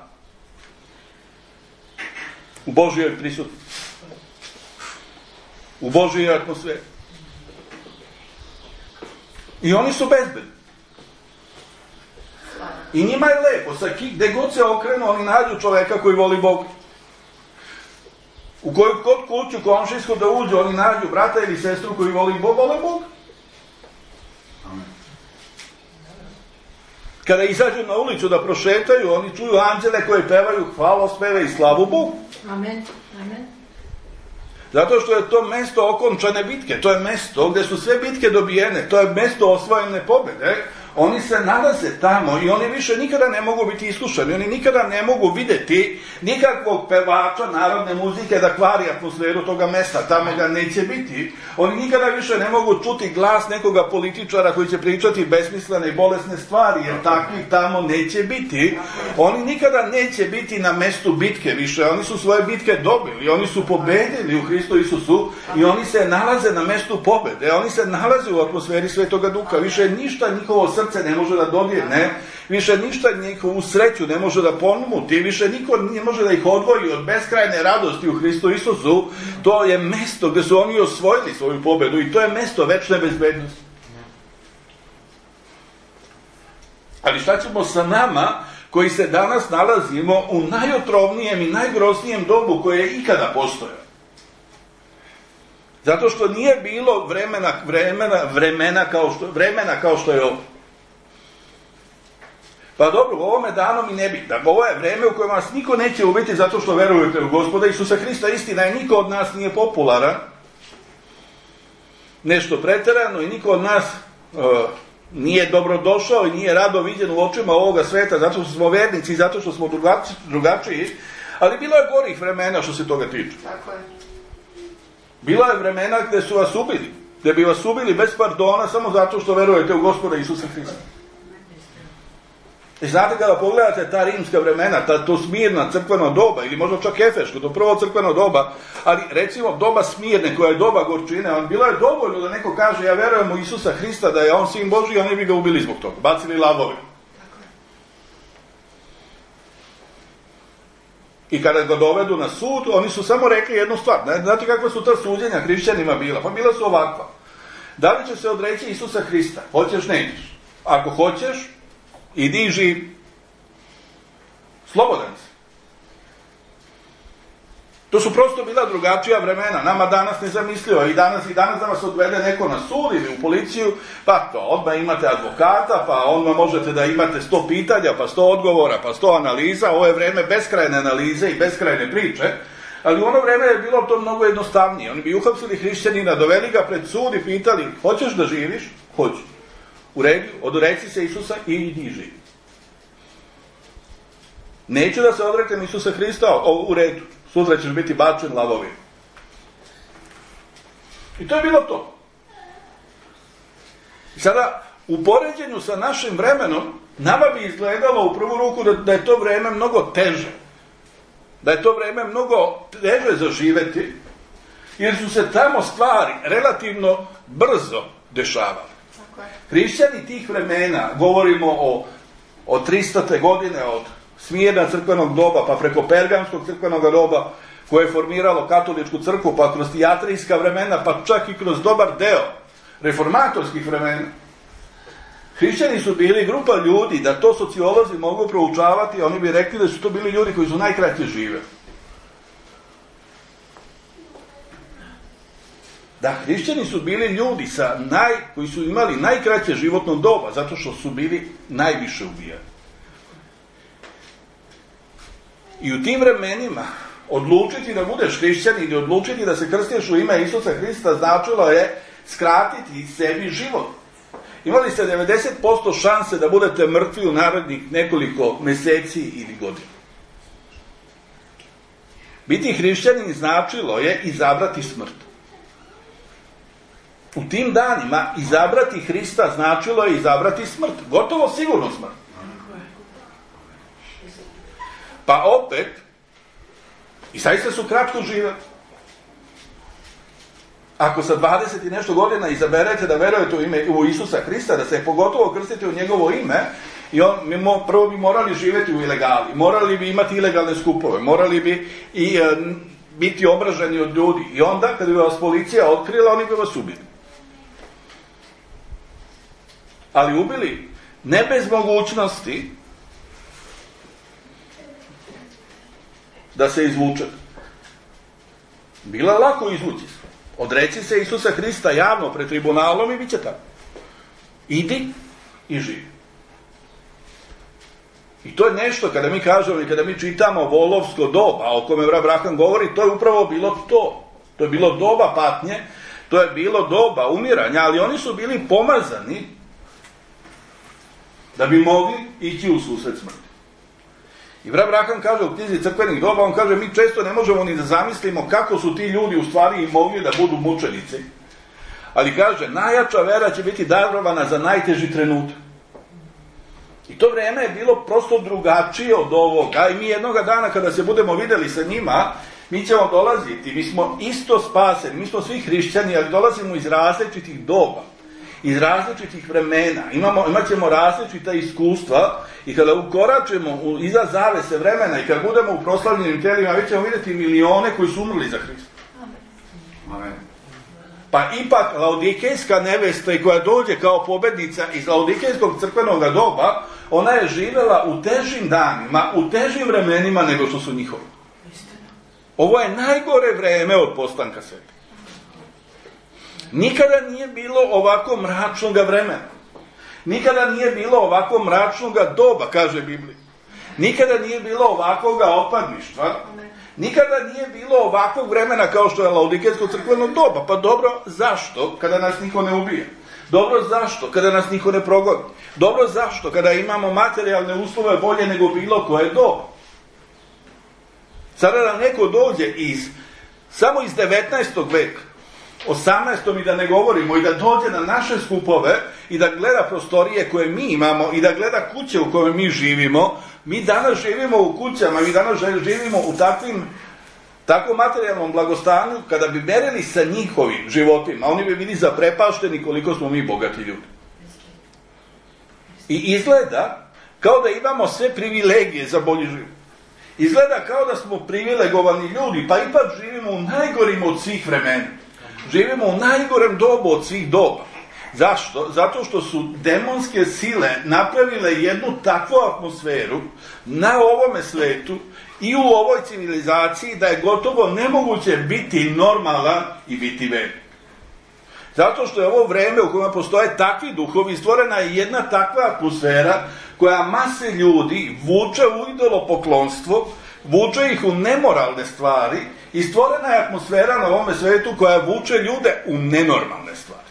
U Božjoj prisutnosti. U Božjoj atmosferi. I oni su bezbedni. I njima je lepo. Sa gde god se okrenu, oni nađu čoveka koji voli Boga. U koju kod kuću komšijsku da uđu, oni nađu brata ili sestru koji voli Boga, vole Boga. Kada izađu na ulicu da prošetaju, oni čuju anđele koji pevaju hvalospeve i slavu Bogu. Amen. Amen. Zato što je to mesto okončane bitke, to je mesto gdje su sve bitke dobijene, to je mesto osvojene pobjede, Oni se nalaze tamo i oni više nikada ne mogu biti iskušani, oni nikada ne mogu vidjeti nikakvog pevača narodne muzike da kvari atmosferu toga mesta, tamo ga neće biti. Oni nikada više ne mogu čuti glas nekoga političara koji će pričati besmislene i bolesne stvari, jer takvih tamo neće biti. Oni nikada neće biti na mestu bitke više, oni su svoje bitke dobili, oni su pobedili u Hristu Isusu i oni se nalaze na mestu pobede, oni se nalaze u atmosferi Svetoga Duha, više ništa njihovo srce ne može da dodirne, više ništa njihovu sreću ne može da ponuti, više niko ne može da ih odvoji od beskrajne radosti u Hristu Isusu. To je mesto gdje su oni osvojili svoju pobedu i to je mesto večne bezbednosti. Ali šta ćemo sa nama koji se danas nalazimo u najotrovnijem i najgroznijem dobu koje je ikada postojalo? Zato što nije bilo vremena, vremena, vremena, kao što, vremena kao što je ovo. Pa dobro, u ovome danu mi ne bi. Dakle, ovo je vreme u kojem vas niko neće ubiti zato što verujete u Gospoda Isusa Hrista. Istina je, niko od nas nije popularan, nešto preterano i niko od nas uh, nije dobrodošao i nije rado viđen u očima ovoga sveta zato što smo vernici i zato što smo drugačiji, drugačiji. Ali bilo je gorih vremena što se toga tiče. Tako je. Bilo je vremena gdje su vas ubili, gdje bi vas ubili bez pardona samo zato što verujete u Gospoda Isusa Hrista. I znate, kada pogledate ta rimska vremena, ta, to Smirna crkveno doba, ili možda čak Efeško, to prvo crkveno doba, ali recimo doba Smirne, koja je doba gorčine, on bilo je dovoljno da neko kaže ja verujem u Isusa Hrista, da je on sin Božji, oni bi ga ubili zbog toga, bacili lavove. I kada ga dovedu na sud, oni su samo rekli jednu stvar. Znate kakva su ta suđenja hrišćanima bila? Pa bila su ovakva. Da li će se odreći Isusa Hrista? Hoćeš, nećeš. Ako hoćeš, idi i živi. Slobodan si. To su prosto bila drugačija vremena. Nama danas nezamislivo. I danas i danas da vas odvede neko na sud ili u policiju, pa to, odmah imate advokata, pa odmah možete da imate sto pitanja, pa sto odgovora, pa sto analiza. Ovo je vreme beskrajne analize i beskrajne priče. Ali u ono vreme je bilo to mnogo jednostavnije. Oni bi uhapsili hrišćanina, doveli ga pred sud i pitali, hoćeš da živiš? Hoću. U redu, odreci se Isusa i idi živi. Neću da se odreknem Isusa Hrista, o, u redu. Sutra ćeš biti bačen lavovima. I to je bilo to. I sada, u poređenju sa našim vremenom, nama bi izgledalo u prvu ruku da, da je to vreme mnogo teže. Da je to vreme mnogo teže za živeti, jer su se tamo stvari relativno brzo dešavale. Hrišćani tih vremena, govorimo o, o tristate godine, od Smirna crkvenog doba, pa preko Pergamskog crkvenog doba, koje je formiralo katoličku crkvu, pa kroz tijatrijska vremena, pa čak i kroz dobar deo reformatorskih vremena. Hrišćani su bili grupa ljudi, da to sociolozi mogu proučavati, oni bi rekli da su to bili ljudi koji su najkraće živeli. Da, hrišćani su bili ljudi sa naj, koji su imali najkraće životno doba, zato što su bili najviše ubijani. I u tim vremenima odlučiti da budeš hrišćan ili odlučiti da se krstiš u ime Isusa Hrista značilo je skratiti sebi život. Imali ste devedeset posto šanse da budete mrtvi u narednih nekoliko meseci ili godina. Biti hrišćanin značilo je izabrati smrt. U tim danima izabrati Hrista značilo je izabrati smrt. Gotovo sigurno smrt. Pa opet, i zaista su kratko živeli. Ako sa dvadeset i nešto godina izaberete da verujete u ime u Isusa Hrista, da se pogotovo krstite u njegovo ime, i on, mi mo, prvo bi morali živjeti u ilegali, morali bi imati ilegalne skupove, morali bi i e, biti obraženi od ljudi. I onda, kada bi vas policija otkrila, oni bi vas ubili. Ali ubili ne bez mogućnosti da se izvučete. Bilo je lako izvući se. Odreci se Isusa Hrista javno pred tribunalom i bit će tako. Idi i živi. I to je nešto, kada mi kažemo i kada mi čitamo volovsko doba, o kome Abraham govori, to je upravo bilo to. To je bilo doba patnje, to je bilo doba umiranja, ali oni su bili pomazani da bi mogli ići u susret smrti. I brat Braham kaže u knjizi Crkvenih doba, on kaže, mi često ne možemo ni da zamislimo kako su ti ljudi u stvari i mogli da budu mučenici. Ali kaže, najjača vera će biti darovana za najteži trenutak. I to vreme je bilo prosto drugačije od ovoga i mi jednoga dana kada se budemo vidjeli sa njima, mi ćemo dolaziti, mi smo isto spaseni, mi smo svi hrišćani, ali dolazimo iz različitih doba, iz različitih vremena, imamo, imat ćemo različita iskustva i kada ukoračimo u, iza zavese vremena i kada budemo u proslavljenim telima, vi ćemo vidjeti milione koji su umrli za Hrista. Amen. Pa ipak laodikejska nevesta i koja dođe kao pobednica iz laodikejskog crkvenog doba, ona je živjela u težim danima, u težim vremenima nego što su njihovi. Ovo je najgore vreme od postanka sveta. Nikada nije bilo ovako mračnog vremena. Nikada nije bilo ovako mračnog doba, kaže Biblija. Nikada nije bilo ovakvog otpadništva. Nikada nije bilo ovakvog vremena kao što je laodikejsko crkveno doba. Pa dobro, zašto? Kada nas niko ne ubija. Dobro, zašto? Kada nas niko ne progoni. Dobro, zašto? Kada imamo materijalne uslove bolje nego bilo koje doba. Sada da neko dođe iz, samo iz devetnaestog veka, osamnaestom i da ne govorimo, i da dođe na naše skupove i da gleda prostorije koje mi imamo i da gleda kuće u kojoj mi živimo, mi danas živimo u kućama, mi danas živimo u takvim, takvom materijalnom blagostanju, kada bi merili sa njihovim životima, oni bi bili zaprepašteni koliko smo mi bogati ljudi. I izgleda kao da imamo sve privilegije za bolji život. Izgleda kao da smo privilegovani ljudi, pa ipak živimo u najgorim od svih vremena. Živimo u najgorem dobu od svih doba. Zašto? Zato što su demonske sile napravile jednu takvu atmosferu na ovome svetu i u ovoj civilizaciji da je gotovo nemoguće biti normalan i biti vernik. Zato što je ovo vreme u kojem postoje takvi duhovi, stvorena je jedna takva atmosfera koja mase ljudi vuče u idolopoklonstvo, vuče ih u nemoralne stvari i stvorena je atmosfera na ovome svetu koja vuče ljude u nenormalne stvari.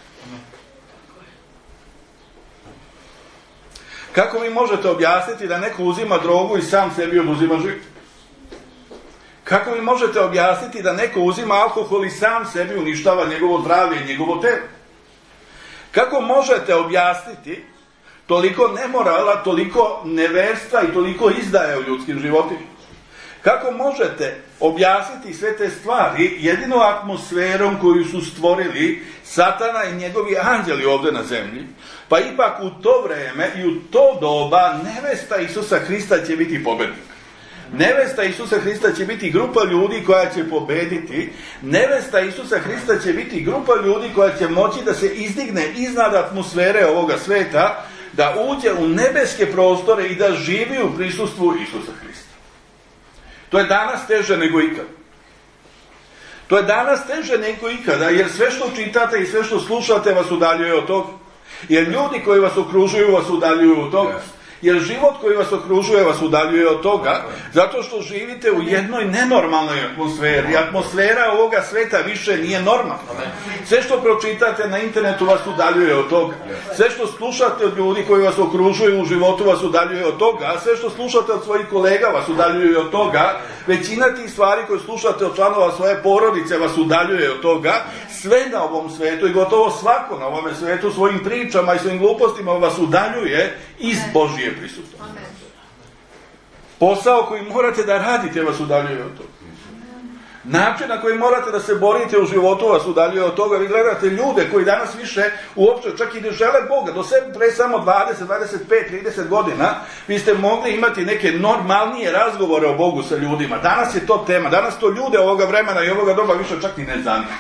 Kako vi možete objasniti da neko uzima drogu i sam sebi oduzima život? Kako vi možete objasniti da neko uzima alkohol i sam sebi uništava njegovo zdravlje i njegovo telo? Kako možete objasniti toliko nemorala, toliko neverstva i toliko izdaje u ljudskim životima? Kako možete objasniti sve te stvari jedino atmosferom koju su stvorili Satana i njegovi anđeli ovdje na zemlji? Pa ipak u to vreme i u to doba nevesta Isusa Hrista će biti pobednik. Nevesta Isusa Hrista će biti grupa ljudi koja će pobediti. Nevesta Isusa Hrista će biti grupa ljudi koja će moći da se izdigne iznad atmosfere ovoga sveta, da uđe u nebeske prostore i da živi u prisustvu Isusa Hrista. To je danas teže nego ikad. To je danas teže nego ikada, jer sve što čitate i sve što slušate vas udaljuje od toga. Jer ljudi koji vas okružuju vas udaljuju od toga. Jer život koji vas okružuje vas udaljuje od toga, zato što živite u jednoj nenormalnoj atmosferi. Atmosfera ovoga sveta više nije normalna. Sve što pročitate na internetu vas udaljuje od toga. Sve što slušate od ljudi koji vas okružuju u životu vas udaljuje od toga. A sve što slušate od svojih kolega vas udaljuje od toga. Većina tih stvari koje slušate od članova svoje porodice vas udaljuje od toga. Sve na ovom svetu i gotovo svako na ovom svetu svojim pričama i svojim glupostima vas udaljuje iz Božije prisustva. Posao koji morate da radite vas udaljuje od toga. Način na koji morate da se borite u životu vas udaljuje od toga. Vi gledate ljude koji danas više uopće čak i ne žele Boga. Do sve pre samo dvadeset, dvadeset pet, trideset godina vi ste mogli imati neke normalnije razgovore o Bogu sa ljudima. Danas je to tema. Danas to ljude ovoga vremena i ovoga doba više čak i ne zanima.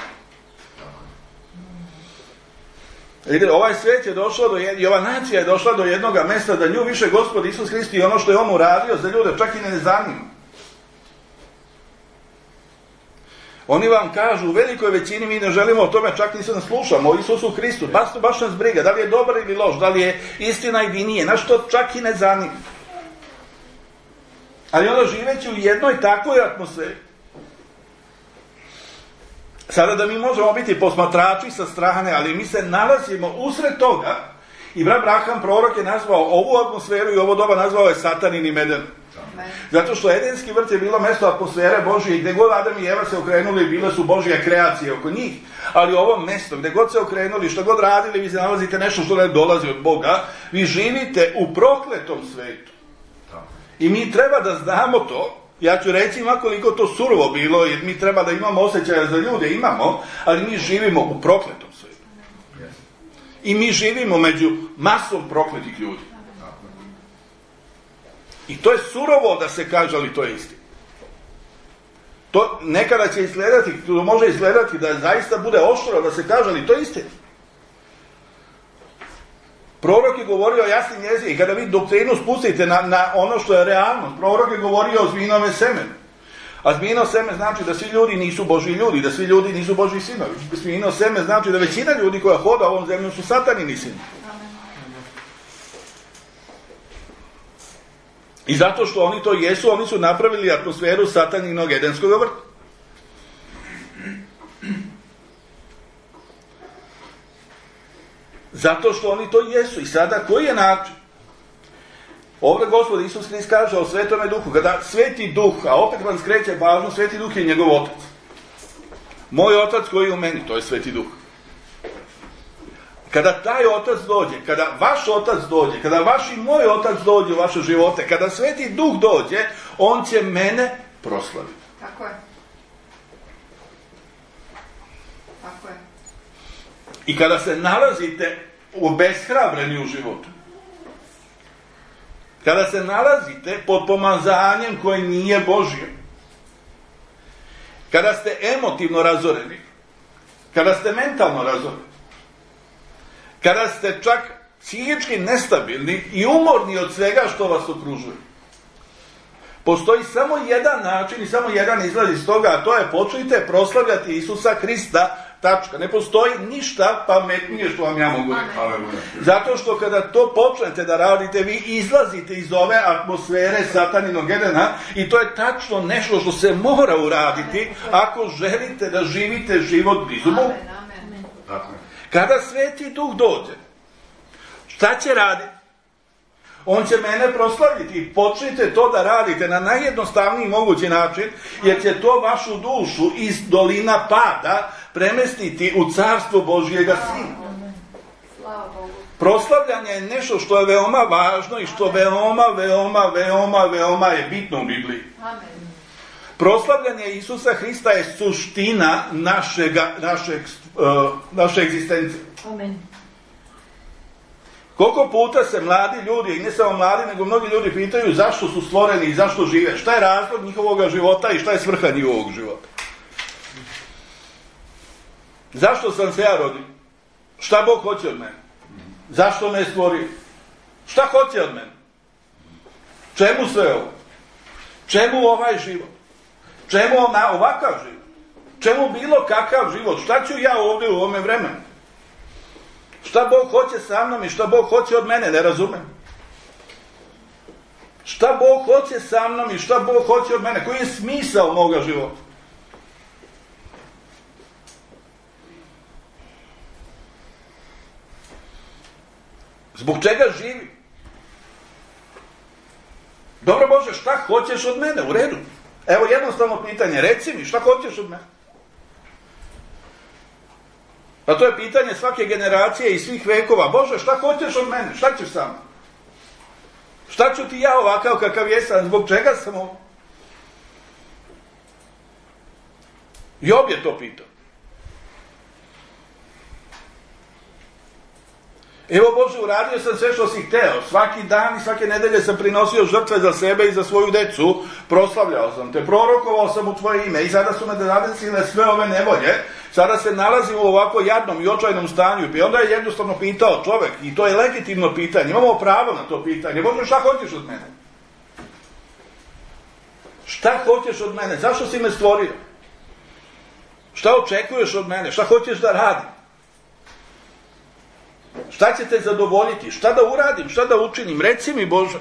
Ovaj svijet je došao do jednog, i ova nacija je došla do jednog mesta da nju više Gospod Isus Hrist i ono što je on uradio za ljude čak i ne zanima. Oni vam kažu, u velikoj većini mi ne želimo o tome, čak ni se ne slušamo, o Isusu Hristu, baš, baš nas briga, da li je dobar ili loš, da li je istina ili nije, nas to čak i ne zanima. Ali onda živeći u jednoj takvoj atmosferi, sada da mi možemo biti posmatrači sa strane, ali mi se nalazimo usred toga I brat Braham, prorok, je nazvao ovu atmosferu i ovo doba nazvao je sataninim Eden. Zato što Edenski vrt je bilo mesto atmosfere Božje i gdje god Adam i Eva se okrenuli, bile su Božje kreacije oko njih. Ali ovo mesto, gdje god se okrenuli, što god radili, vi se nalazite nešto što ne dolazi od Boga, vi živite u prokletom svetu. I mi treba da znamo to. Ja ću reći ima koliko to surovo bilo, jer mi treba da imamo osjećaja za ljude, imamo, ali mi živimo u prokletom svijetu. I mi živimo među masom prokletih ljudi. I to je surovo da se kaže, ali to je istina. To nekada će izgledati, to može izgledati da zaista bude oštro da se kaže, ali to je istina. Prorok je govorio o jasnim jezikom i kada vi doktrinu spustite na, na ono što je realnost, prorok je govorio o zmijinome semenu. A zmijino seme znači da svi ljudi nisu Božji ljudi, da svi ljudi nisu Božji sinovi. Zmijino seme znači da većina ljudi koja hoda ovom zemljom su satanini sinovi. I zato što oni to jesu, oni su napravili atmosferu sataninog Edenskog vrta. Zato što oni to jesu. I sada, koji je način? Ovdje Gospod Isus Hrist kaže o Svetome Duhu, kada Sveti Duh, a opet vam skreće pažnju, Sveti Duh je njegov otac. Moj otac koji je u meni, to je Sveti Duh. Kada taj otac dođe, kada vaš otac dođe, kada vaš i moj otac dođe u vaše živote, kada Sveti Duh dođe, on će mene proslaviti. Tako je. Tako je. I kada se nalazite obeshrabreni u životu, kada se nalazite pod pomazanjem koje nije Božje, kada ste emotivno razoreni, kada ste mentalno razoreni, kada ste čak psihički nestabilni i umorni od svega što vas okružuje, postoji samo jedan način i samo jedan izlaz iz toga, a to je počnite proslavljati Isusa Hrista. Tačka. Ne postoji ništa pametnije što vam ja mogu reći. Zato što kada to počnete da radite, vi izlazite iz ove atmosfere sataninog Edena i to je tačno nešto što se mora uraditi ako želite da živite život blizu Bogu. Kada Sveti Duh dođe, šta će raditi? On će mene proslaviti i počnite to da radite na najjednostavniji mogući način, jer će to vašu dušu iz dolina pada premestiti u carstvo Božjega Sina. Proslavljanje je nešto što je veoma važno i što veoma, veoma, veoma, veoma je bitno u Bibliji. Proslavljanje Isusa Hrista je suština našega, našeg, uh, naše egzistencije. Amen. Koliko puta se mladi ljudi, i ne samo mladi, nego mnogi ljudi pitaju zašto su stvoreni i zašto žive, šta je razlog njihovog života i šta je svrha njihovog života. Zašto sam se ja rodio? Šta Bog hoće od mene? Zašto me je stvorio? Šta hoće od mene? Čemu sve ovo? Čemu ovaj život? Čemu ovakav život? Čemu bilo kakav život? Šta ću ja ovdje u ovome vremenu? Šta Bog hoće sa mnom i šta Bog hoće od mene? Ne razumem. Šta Bog hoće sa mnom i šta Bog hoće od mene? Koji je smisao moga života? Zbog čega živim? Dobro Bože, šta hoćeš od mene? U redu. Evo jednostavno pitanje, reci mi, šta hoćeš od mene? Pa to je pitanje svake generacije i svih vekova. Bože, šta hoćeš od mene? Šta ćeš sa mnom? Šta ću ti ja ovakav kakav jesam? Zbog čega sam ovo? Job je to pitao. Evo Bože, uradio sam sve što si hteo. Svaki dan i svake nedelje sam prinosio žrtve za sebe i za svoju decu. Proslavljao sam te, prorokovao sam u tvoje ime i sada su me zadesile sve ove nevolje. Sada se nalazim u ovako jadnom i očajnom stanju. I onda je jednostavno pitao čovjek, i to je legitimno pitanje, imamo pravo na to pitanje. Bože, šta hoćeš od mene? Šta hoćeš od mene? Zašto si me stvorio? Šta očekuješ od mene? Šta hoćeš da radim? Šta će te zadovoljiti? Šta da uradim? Šta da učinim? Reci mi, Bože.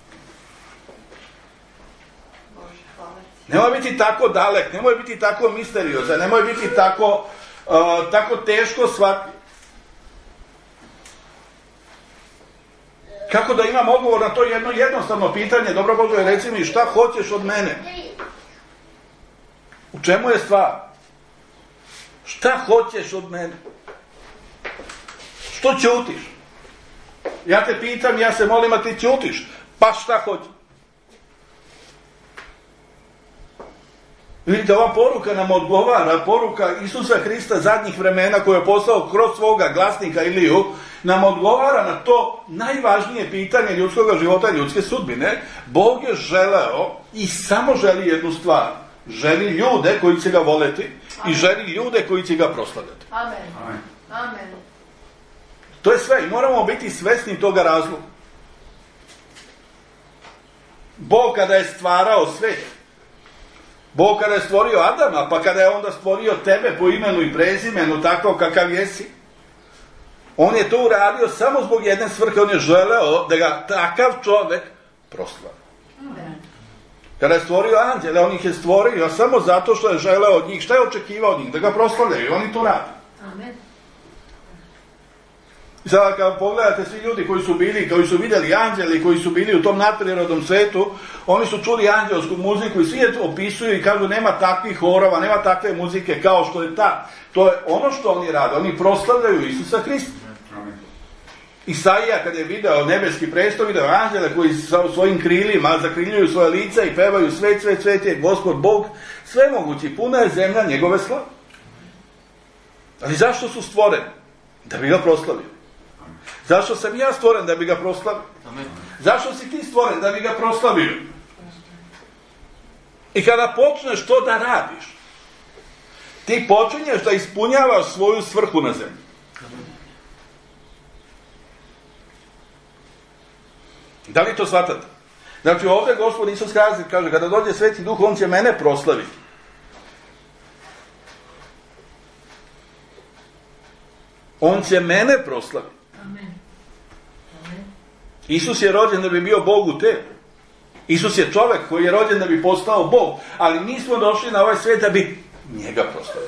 Nemoj biti tako dalek, nemoj biti tako misteriozan, nemoj biti tako, uh, tako teško shvatljiv. Kako da imam odgovor na to jedno jednostavno pitanje? Dobro Bože, reci mi šta hoćeš od mene? U čemu je stvar? Šta hoćeš od mene? Što ćutiš? Ja te pitam, ja se molim, a ti ćutiš. Pa šta hoćeš? Vidite, ova poruka nam odgovara, poruka Isusa Hrista zadnjih vremena koju je poslao kroz svoga glasnika Iliju, nam odgovara na to najvažnije pitanje ljudskog života i ljudske sudbine. Bog je želeo i samo želi jednu stvar. Želi ljude koji će ga voleti. Amen. I želi ljude koji će ga proslavljati. Amen. Amen. Amen. To je sve i moramo biti svesni toga razloga. Bog kada je stvarao svijet, Bog kada je stvorio Adama, pa kada je onda stvorio tebe po imenu i prezimenu, tako kakav jesi, on je to uradio samo zbog jedne svrhe, on je želeo da ga takav čovjek proslavi. Amen. Kada je stvorio anđele, on ih je stvorio samo zato što je želeo od njih, šta je očekivao od njih, da ga proslavljaju, oni to radi. Amen. I sada kad pogledate svi ljudi koji su bili, koji su vidjeli anđeli, koji su bili u tom nadprirodnom svetu, oni su čuli anđelsku muziku i svi je opisuju i kažu nema takvih horova, nema takve muzike kao što je ta. To je ono što oni rade, oni proslavljaju Isusa Hrista. Isaija kad je video nebeski prestol, video anđele koji sa svojim krilima zakriljuju svoje lica i pevaju svet, svet, svet je Gospod Bog, svemogući, puna je zemlja njegove slave. Ali zašto su stvoreni? Da bi ga proslavio. Zašto sam ja stvoren da bi ga proslavio? Amen. Zašto si ti stvoren da bi ga proslavio? I kada počneš to da radiš, ti počinješ da ispunjavaš svoju svrhu na zemlji. Da li to shvatate? Znači ovdje Gospod Isus kaže, kada dođe Sveti Duh, on će mene proslaviti. On će mene proslaviti. Amen. Amen. Isus je rođen da bi bio Bog u tebi. Isus je čovjek koji je rođen da bi postao Bog, ali mi smo došli na ovaj svijet da bi njega proslavili.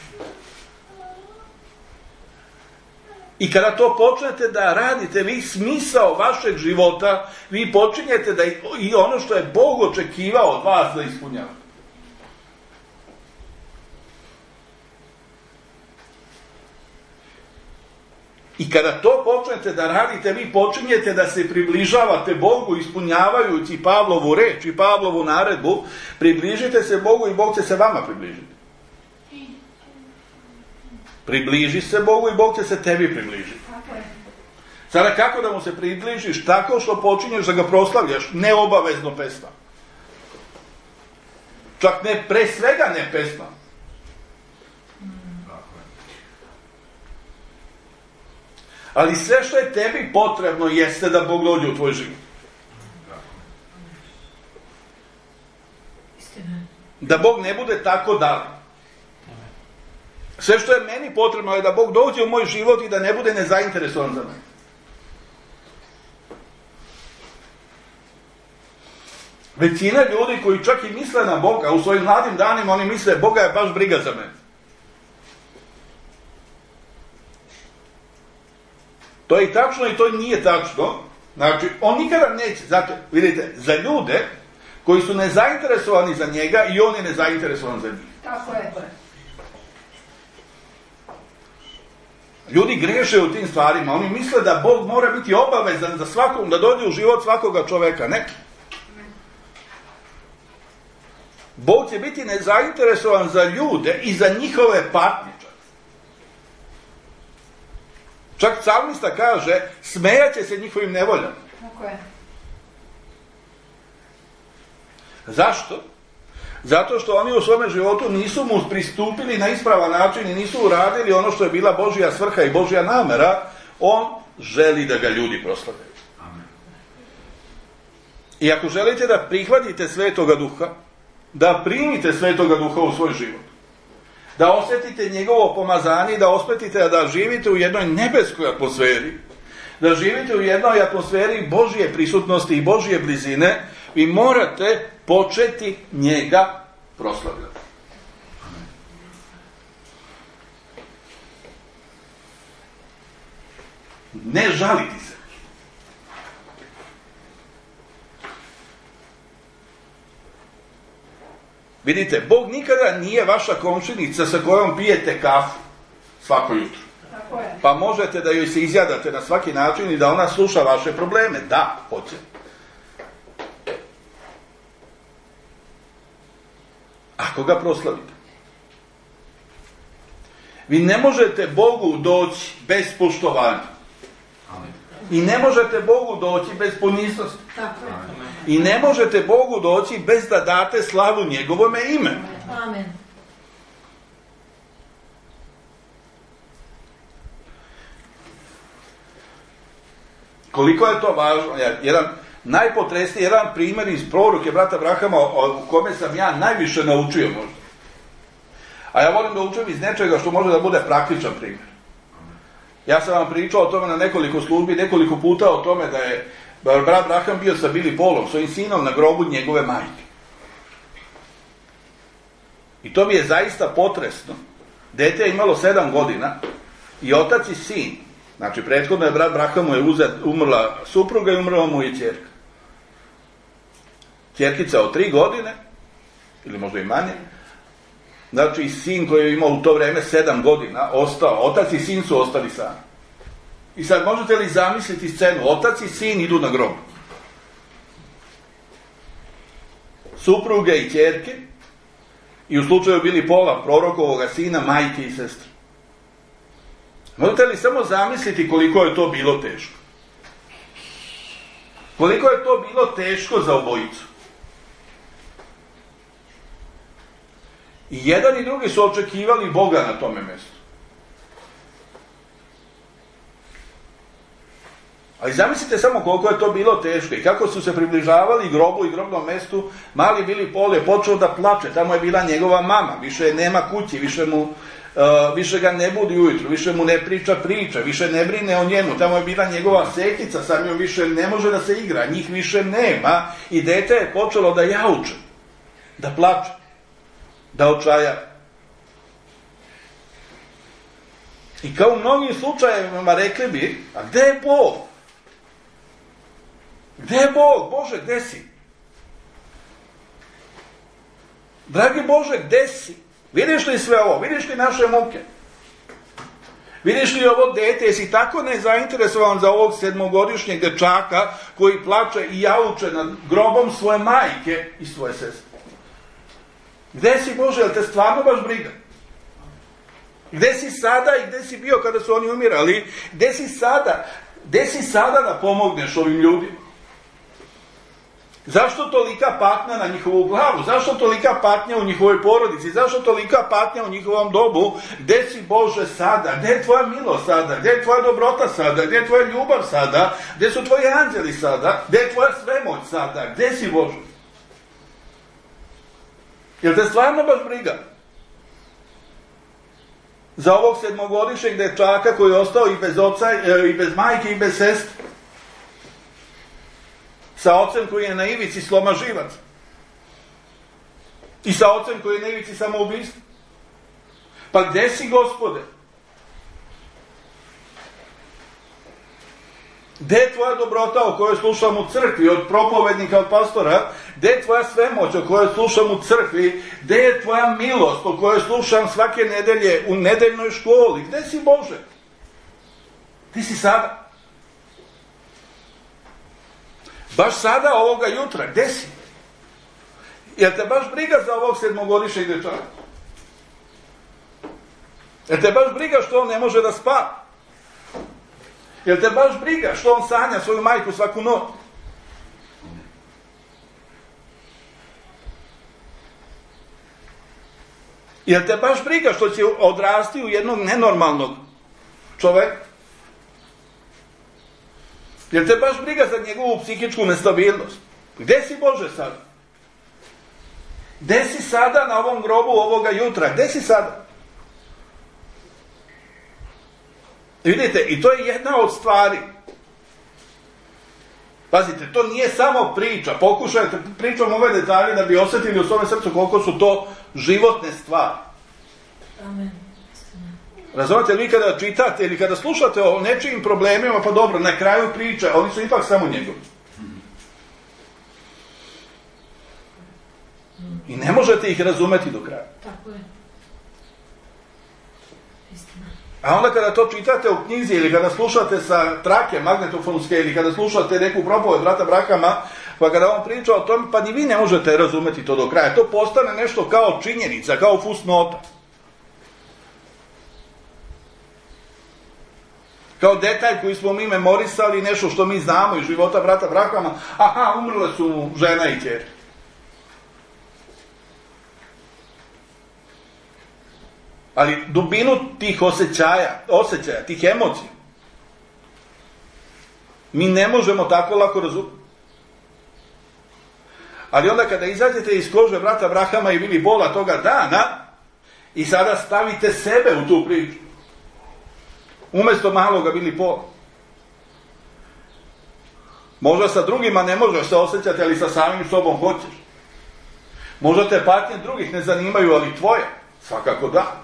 I kada to počnete da radite, vi smisao vašeg života, vi počinjete da i ono što je Bog očekivao od vas da ispunjavate. I kada to počnete da radite, vi počinjete da se približavate Bogu ispunjavajući Pavlovu reč i Pavlovu naredbu, približite se Bogu i Bog će se vama približiti. Približi se Bogu i Bog će se tebi približiti. Sada kako da mu se približiš? Tako što počinješ da ga proslavljaš, neobavezno pesma. Čak ne, pre svega ne pesma. Ali sve što je tebi potrebno jeste da Bog dođe u tvoj život. Da Bog ne bude tako dalek. Sve što je meni potrebno je da Bog dođe u moj život i da ne bude nezainteresovan za mene. Većina ljudi koji čak i misle na Boga, u svojim mladim danima oni misle Boga je baš briga za mene. To je i tačno i to nije tačno. Znači, on nikada neće, zato, vidite, za ljude koji su nezainteresovani za njega i on je nezainteresovan za njih. Tako je. Ljudi greše u tim stvarima, oni misle da Bog mora biti obavezan za svakom, da dođe u život svakoga čoveka, ne. Bog će biti nezainteresovan za ljude i za njihove patnje. Čak psalmista kaže, smejaće se njihovim nevoljama. Tako je. Zašto? Zato što oni u svome životu nisu mu pristupili na ispravan način i nisu uradili ono što je bila Božja svrha i Božja namera. On želi da ga ljudi proslavljaju. I ako želite da prihvatite Svetoga Duha, da primite Svetoga Duha u svoj život, da osjetite njegovo pomazanje i da osjetite da živite u jednoj nebeskoj atmosferi, da živite u jednoj atmosferi Božje prisutnosti i Božje blizine, vi morate početi njega proslavljati. Ne žaliti se. Vidite, Bog nikada nije vaša komšinica sa kojom pijete kafu svako jutro. Pa možete da joj se izjadate na svaki način i da ona sluša vaše probleme. Da, hoće. Ako ga proslavite. Vi ne možete Bogu doći bez poštovanja. I ne možete Bogu doći bez poniznosti. I ne možete Bogu doći bez da date slavu njegovome imenu. Amen. Koliko je to važno? Jedan najpotresniji, jedan primjer iz proroke brata Abrahama u kome sam ja najviše naučio možda. A ja volim da učim iz nečega što može da bude praktičan primjer. Ja sam vam pričao o tome na nekoliko službi, nekoliko puta o tome da je brat Abraham bio sa Billy Paulom, svojim sinom na grobu njegove majke. I to mi je zaista potresno. Dete je imalo sedam godina i otac i sin, znači prethodno je brat Abrahamu je uzet, umrla supruga i umrla mu je ćerka. Ćerkica od tri godine, ili možda i manje, znači sin koji je imao u to vreme sedam godina, ostao, otac i sin su ostali sami. I sad možete li zamisliti scenu, otac i sin idu na grob. Supruge i ćerke, i u slučaju Billy Paula, prorokovoga sina, majke i sestre. Možete li samo zamisliti koliko je to bilo teško? Koliko je to bilo teško za obojicu? I jedan i drugi su očekivali Boga na tome mjestu. Ali zamislite samo koliko je to bilo teško i kako su se približavali grobu i grobnom mjestu. Mali Billy Paul je počeo da plače, tamo je bila njegova mama, više nema kući, više, mu, uh, više ga ne budi ujutru, više mu ne priča priče, više ne brine o njemu, tamo je bila njegova sekica, sa njom više ne može da se igra, njih više nema i dete je počelo da jauče, da plače, da očaja. I kao u mnogim slučajevima rekli bi, a gde je Bog? Gde je Bog? Bože, gde si? Dragi Bože, gde si? Vidiš li sve ovo? Vidiš li naše muke? Vidiš li ovo dete? Jesi tako nezainteresovan za ovog sedmogodišnjeg dečaka koji plače i jauče nad grobom svoje majke i svoje sestre? Gde si, Bože? Jel te stvarno baš briga? Gde si sada i gde si bio kada su oni umirali? Gde si sada? Gde si sada da pomogneš ovim ljudima? Zašto tolika patnja na njihovu glavu? Zašto tolika patnja u njihovoj porodici? Zašto tolika patnja u njihovom dobu? Gde si, Bože, sada? Gde je tvoja milost sada? Gde je tvoja dobrota sada? Gde je tvoja ljubav sada? Gde su tvoji anđeli sada? Gde je tvoja svemoć sada? Gde si, Bože? Jel te stvarno baš briga za ovog sedmogodišnjeg dečaka koji je ostao i bez oca, i bez majke, i bez sestre? Sa ocem koji je na ivici sloma živaca. I sa ocem koji je na ivici samoubistva. Pa gde si, Gospode? Gde je tvoja dobrota o kojoj slušam u crkvi, od propovednika, od pastora? Gde je tvoja svemoć o kojoj slušam u crkvi? Gde je tvoja milost o kojoj slušam svake nedelje u nedeljnoj školi? Gde si, Bože? Ti si sada. Baš sada, ovoga jutra, gde si? Jel te baš briga za ovog sedmogodišnjeg dečaka? Jel te baš briga što on ne može da spava? Jel te baš briga što on sanja svoju majku svaku noć? Jel te baš briga što će odrasti u jednog nenormalnog čoveka? Jel te baš briga za njegovu psihičku nestabilnost? Gde si, Bože, sada? Gde si sada na ovom grobu ovoga jutra? Gde si sada? Vidite, i to je jedna od stvari. Pazite, to nije samo priča. Pokušajte, pričam ove detalje da bi osjetili u svome srcu koliko su to životne stvari. Amen. Razumete, vi kada čitate ili kada slušate o nečijim problemima, pa dobro, na kraju priče, oni su ipak samo njegovi. I ne možete ih razumeti do kraja. Tako je. Istina. A onda kada to čitate u knjizi ili kada slušate sa trake magnetofonske ili kada slušate neku propoved brata Brahama, pa kada on priča o tome, pa ni vi ne možete razumeti to do kraja. To postane nešto kao činjenica, kao fusnota. Kao detalj koji smo mi memorisali, nešto što mi znamo iz života brata Brahama. Aha, umrle su mu žena i ćer. Ali dubinu tih osjećaja, osjećaja, tih emocija, mi ne možemo tako lako razumjeti. Ali onda kada izađete iz kože brata Brahama i Vili Bola toga dana i sada stavite sebe u tu priču, umjesto maloga Vili Bola. Možda sa drugima ne možeš se osjećati, ali sa samim sobom hoćeš. Možda te patnje drugih ne zanimaju, ali tvoje, svakako da.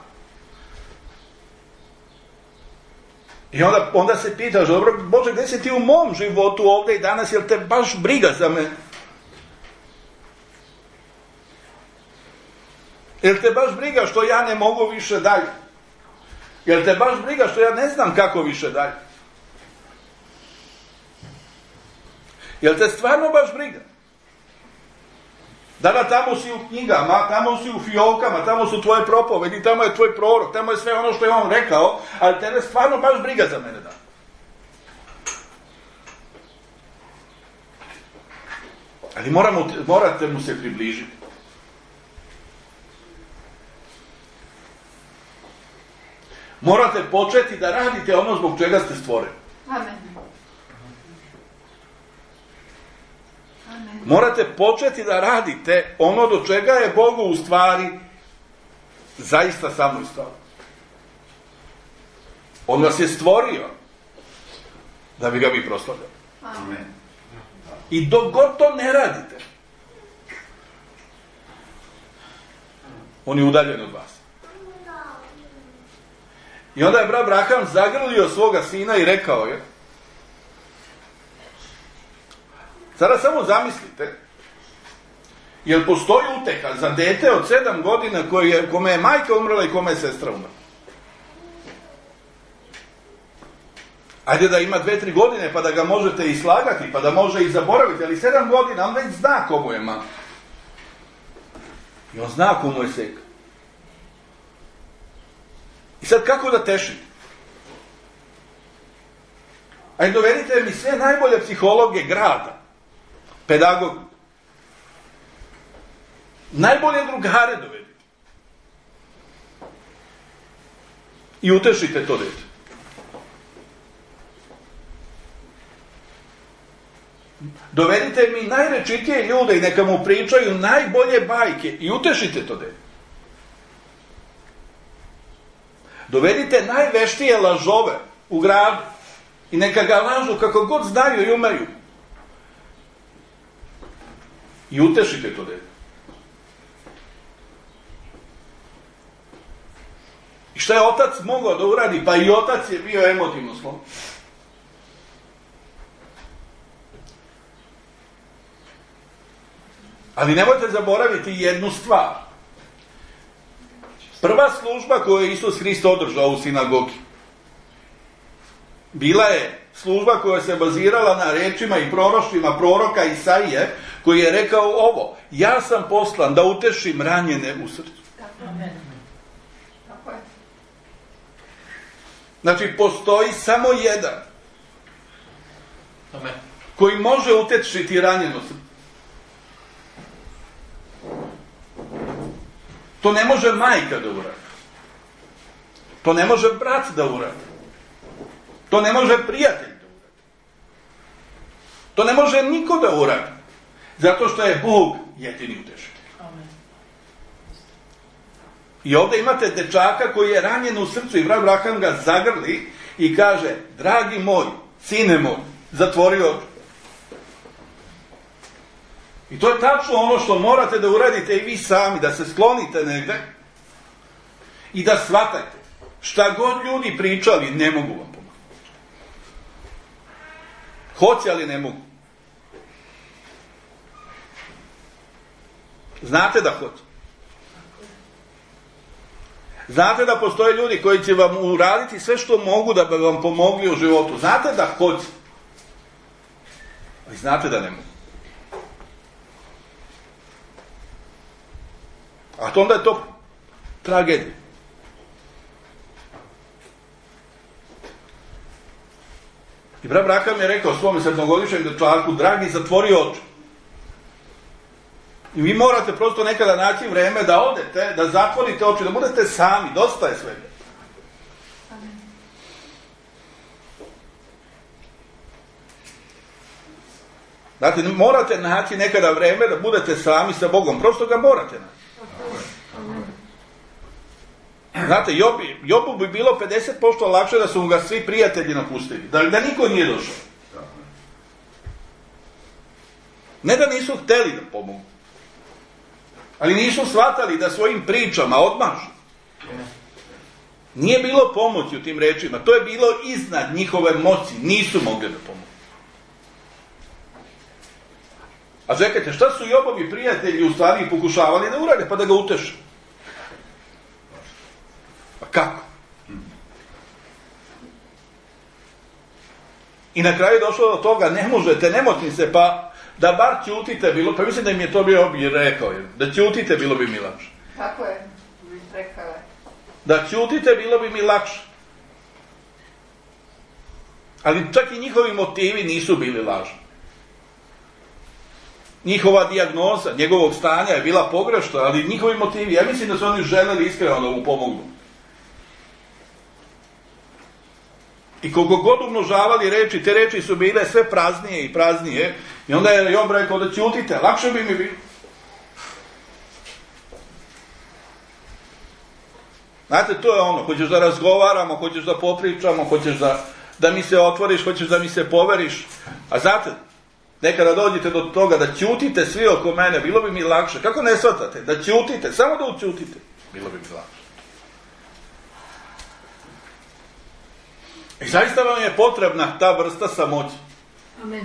I onda, onda se pitaš, dobro, Bože, gdje si ti u mom životu ovdje i danas, jel te baš briga za mene? Jel te baš briga što ja ne mogu više dalje? Jel te baš briga što ja ne znam kako više dalje? Jel te stvarno baš briga? Da, tamo si u knjigama, tamo si u fiokama, tamo su tvoje propovedi, tamo je tvoj prorok, tamo je sve ono što je on rekao, ali tebe stvarno baš briga za mene, da. Ali moramo, morate mu se približiti. Morate početi da radite ono zbog čega ste stvoreni. Amen. Morate početi da radite ono do čega je Bogu u stvari zaista samo stvorio. On vas je stvorio da bi ga vi proslavljali. Amen. I dok god to ne radite, on je udaljen od vas. I onda je brat Braham zagrlio svoga sina i rekao je, sada samo zamislite, jel postoji uteha za dete od sedam godina koje, kome je majka umrla i kome je sestra umrla? Ajde da ima dve, tri godine pa da ga možete i slagati, pa da može i zaboraviti, ali sedam godina on već zna komu je mama. I on zna komu je seka. I sad kako da tešite? Ajde dovedite mi sve najbolje psihologe grada, pedagog, najbolje drugare dovedite. I utešite to dete. Dovedite mi najrečitije ljude i neka mu pričaju najbolje bajke i utešite to dete. Dovedite najveštije lažove u gradu i neka ga lažu kako god znaju i umeju. I utešite to dete. I šta je otac mogao da uradi? Pa i otac je bio emotivno slobodan. Ali nemojte zaboraviti jednu stvar. Prva služba koju je Isus Hrist održao u sinagogi bila je služba koja se bazirala na rečima i proroštvima proroka Isaije, koji je rekao ovo: ja sam poslan da utešim ranjene u srcu. Amen. Tako je. Znači, postoji samo jedan Amen. koji može utešiti ranjeno srce. To ne može majka da uradi. To ne može brat da uradi. To ne može prijatelj da uradi. To ne može niko da uradi. Zato što je Bog jedini utešitelj. I ovdje imate dečaka koji je ranjen u srcu i brat Braham ga zagrli i kaže: dragi moj, sine moj, zatvori oči. I to je tačno ono što morate da uradite i vi sami, da se sklonite negde i da shvatate šta god ljudi pričali, ne mogu vam pomoći. Hoće, ali ne mogu. Znate da hoće. Znate da postoje ljudi koji će vam uraditi sve što mogu da bi vam pomogli u životu. Znate da hoće. Ali znate da ne mogu. A to onda je to tragedija. I brat Braka mi je rekao svome sedmogodišnjem dečaku, dragi, zatvori oči. I vi morate prosto nekada naći vreme da odete, da zatvorite oči, da budete sami, dosta je svega. Znate, morate naći nekada vreme da budete sami sa Bogom, prosto ga morate naći. Znate, Jobi, Jobu bi bilo pedeset posto lakše da su ga svi prijatelji napustili, da, da niko nije došao. Ne da nisu hteli da pomogu, ali nisu shvatali da svojim pričama odmažu. Nije bilo pomoći u tim rečima, to je bilo iznad njihove moći, nisu mogli da pomogu. A čekajte, šta su Jobovi prijatelji u stvari pokušavali da urade, pa da ga uteše? Pa kako? I na kraju je došlo do toga, ne možete, nemotni se, pa da bar ćutite bilo, pa mislim da im je to bio bi rekao, da ćutite bilo bi mi lakše. Tako je, rekao je. Da ćutite bilo bi mi lakše. Ali čak i njihovi motivi nisu bili lažni. Njihova dijagnoza, njegovog stanja je bila pogrešna, ali njihovi motivi, ja mislim da su oni želeli iskreno da mu pomognu. I koliko god umnožavali reči, te reči su bile sve praznije i praznije, i onda je Job rekao da ćutite, lakše bi mi bilo. Znate, to je ono, hoćeš da razgovaramo, hoćeš da popričamo, hoćeš da, da mi se otvoriš, hoćeš da mi se poveriš, a znate, nekada dođete do toga da ćutite svi oko mene, bilo bi mi lakše. Kako ne shvatate? Da ćutite, samo da učutite, bilo bi mi lakše. I zaista vam je potrebna ta vrsta samoći. Amen.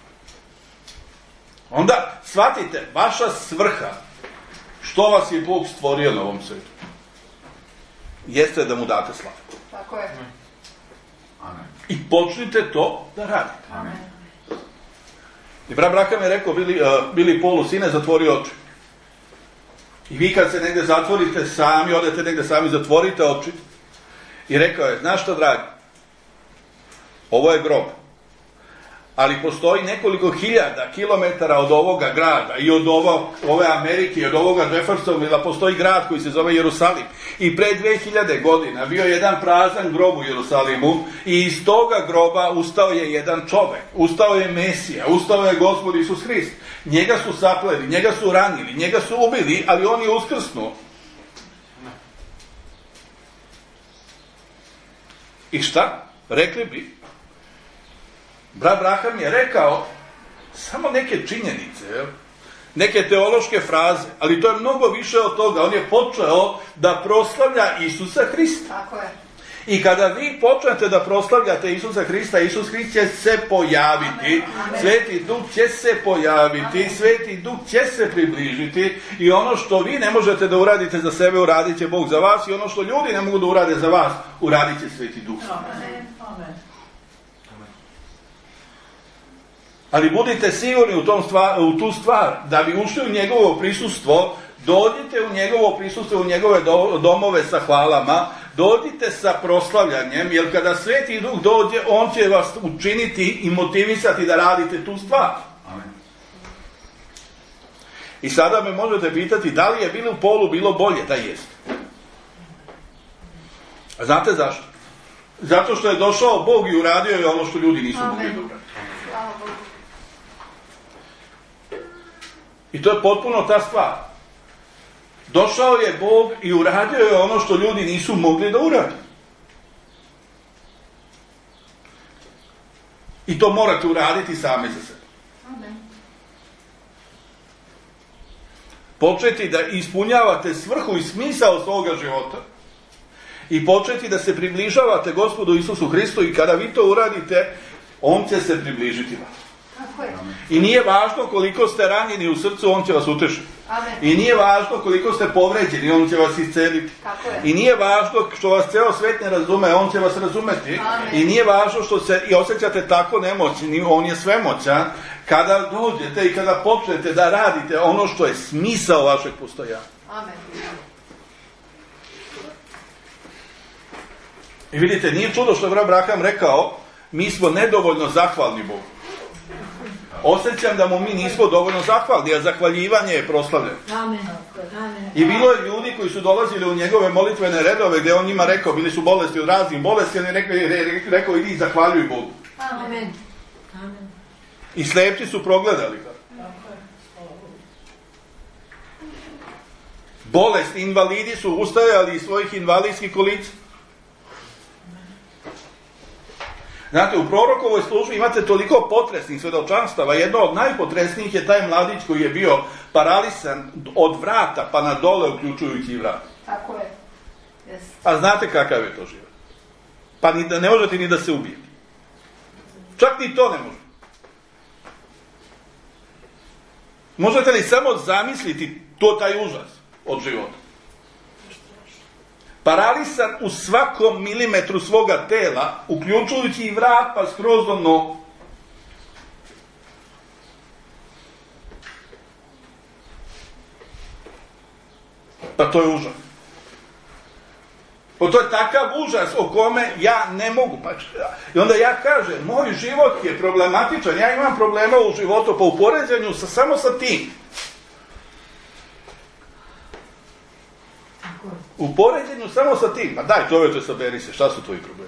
Onda shvatite, vaša svrha, što vas je Bog stvorio na ovom svijetu, jeste da mu date slavu. Tako je. Amen. I počnite to da radite. Amen. I brat Braka mi je rekao, bili, uh, bili Polu, sine, zatvori oči. I vi kad se negde zatvorite sami, odete negde sami, zatvorite oči. I rekao je, znaš šta, dragi, ovo je grob. Ali postoji nekoliko hiljada kilometara od ovoga grada i od ovo, ove Amerike i od ovoga Jeffersonvilla postoji grad koji se zove Jerusalim. I pre dve hiljade godina bio je jedan prazan grob u Jerusalimu i iz toga groba ustao je jedan čovek. Ustao je Mesija, ustao je Gospod Isus Hrist. Njega su sapleli, njega su ranili, njega su ubili, ali on je uskrsnuo. I šta? Rekli bi, brat Braham je rekao samo neke činjenice, neke teološke fraze, ali to je mnogo više od toga. On je počeo da proslavlja Isusa Hrista. Tako je. I kada vi počnete da proslavljate Isusa Hrista, Isus Hrist će se pojaviti, Amen. Sveti Duh će se pojaviti, Amen. Sveti Duh će se približiti i ono što vi ne možete da uradite za sebe, uradit će Bog za vas, i ono što ljudi ne mogu da urade za vas, uradit će Sveti Duh. Amen. Amen. Ali budite sigurni u, tom stvar, u tu stvar, da bi ušli u njegovo prisustvo, dođite u njegovo prisustvo, u njegove do, domove sa hvalama, dođite sa proslavljanjem, jer kada Sveti Duh dođe, on će vas učiniti i motivisati da radite tu stvar. Amen. I sada me možete pitati, da li je bilo u Polu bilo bolje? Da jest. A znate zašto? Zato što je došao Bog i uradio je ono što ljudi nisu Amen. mogli da urade. Slava Bogu. I to je potpuno ta stvar. Došao je Bog i uradio je ono što ljudi nisu mogli da urade. I to morate uraditi sami za sebe. Amen. Početi da ispunjavate svrhu i smisao svoga života i početi da se približavate Gospodu Isusu Hristu, i kada vi to uradite, on će se približiti vam. Tako je. I nije važno koliko ste ranjeni u srcu, on će vas utešiti. Amen. I nije važno koliko ste povređeni, on će vas isceliti. Tako je. I nije važno što vas ceo svet ne razume, on će vas razumeti. Amen. I nije važno što se i osjećate tako nemoćni, on je svemoćan. Kada dođete i kada počnete da radite ono što je smisao vašeg postojanja. Amen. I vidite, nije čudo što je Abraham rekao, mi smo nedovoljno zahvalni Bogu. Osjećam da mu mi nismo dovoljno zahvalni, a zahvaljivanje je proslavljeno. Amen. Amen. I bilo je ljudi koji su dolazili u njegove molitvene redove gdje on njima rekao, bili su bolesti od raznih bolesti, on je rekao, rekao idi i zahvaljuj Bogu. Amen. Amen. I slepci su progledali ga. Bolest, invalidi su ustajali iz svojih invalidskih kolica. Znate, u prorokovoj službi imate toliko potresnih svedočanstava. Jedno od najpotresnijih je taj mladić koji je bio paralisan od vrata pa na dole, uključujući i vrat. Tako je. Yes. A znate kakav je to život? Pa ni da, ne možete ni da se ubijete. Čak ni to ne može. Možete li samo zamisliti to taj užas od života? Paralisan u svakom milimetru svoga tela, uključujući i vrat pa skroz do nogu. Pa to je užas. Pa to je takav užas o kome ja ne mogu. Pa, i onda ja kažem, moj život je problematičan, ja imam problema u životu, pa u poređenju sa, samo sa tim. U poređenju samo sa tim. Ma daj čoveče, saberi se, šta su tvoji problemi?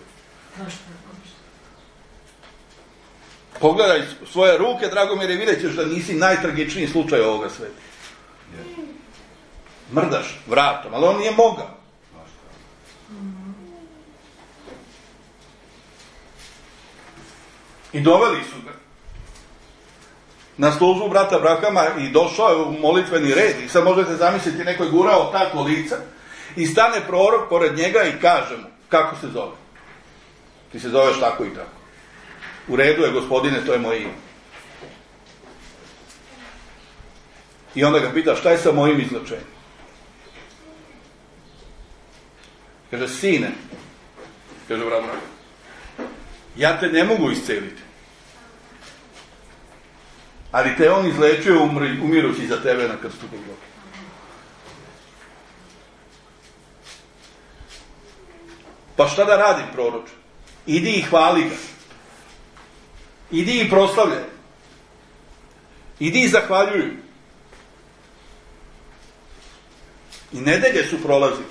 Pogledaj svoje ruke, Dragomir, i vidjet ćeš da nisi najtragičniji slučaj ovoga sveta. Mrdaš vratom, ali on nije mogao. I doveli su ga na službu brata Abrahama i došao je u molitveni red. I sad možete zamisliti, neko je gurao ta kolica i stane prorok pored njega i kaže mu, kako se zove? Ti se zoveš tako i tako. U redu je, gospodine, to je moje ime. I onda ga pita, šta je sa mojim izlečenjem? Kaže, sine, kaže Abraham, ja te ne mogu isceliti. Ali te on izlečio umri, umirući za tebe na krstu Golgote. Pa šta da radim, proroče? Idi i hvali ga. Idi i proslavljaj. Idi i zahvaljuj. I nedelje su prolazili.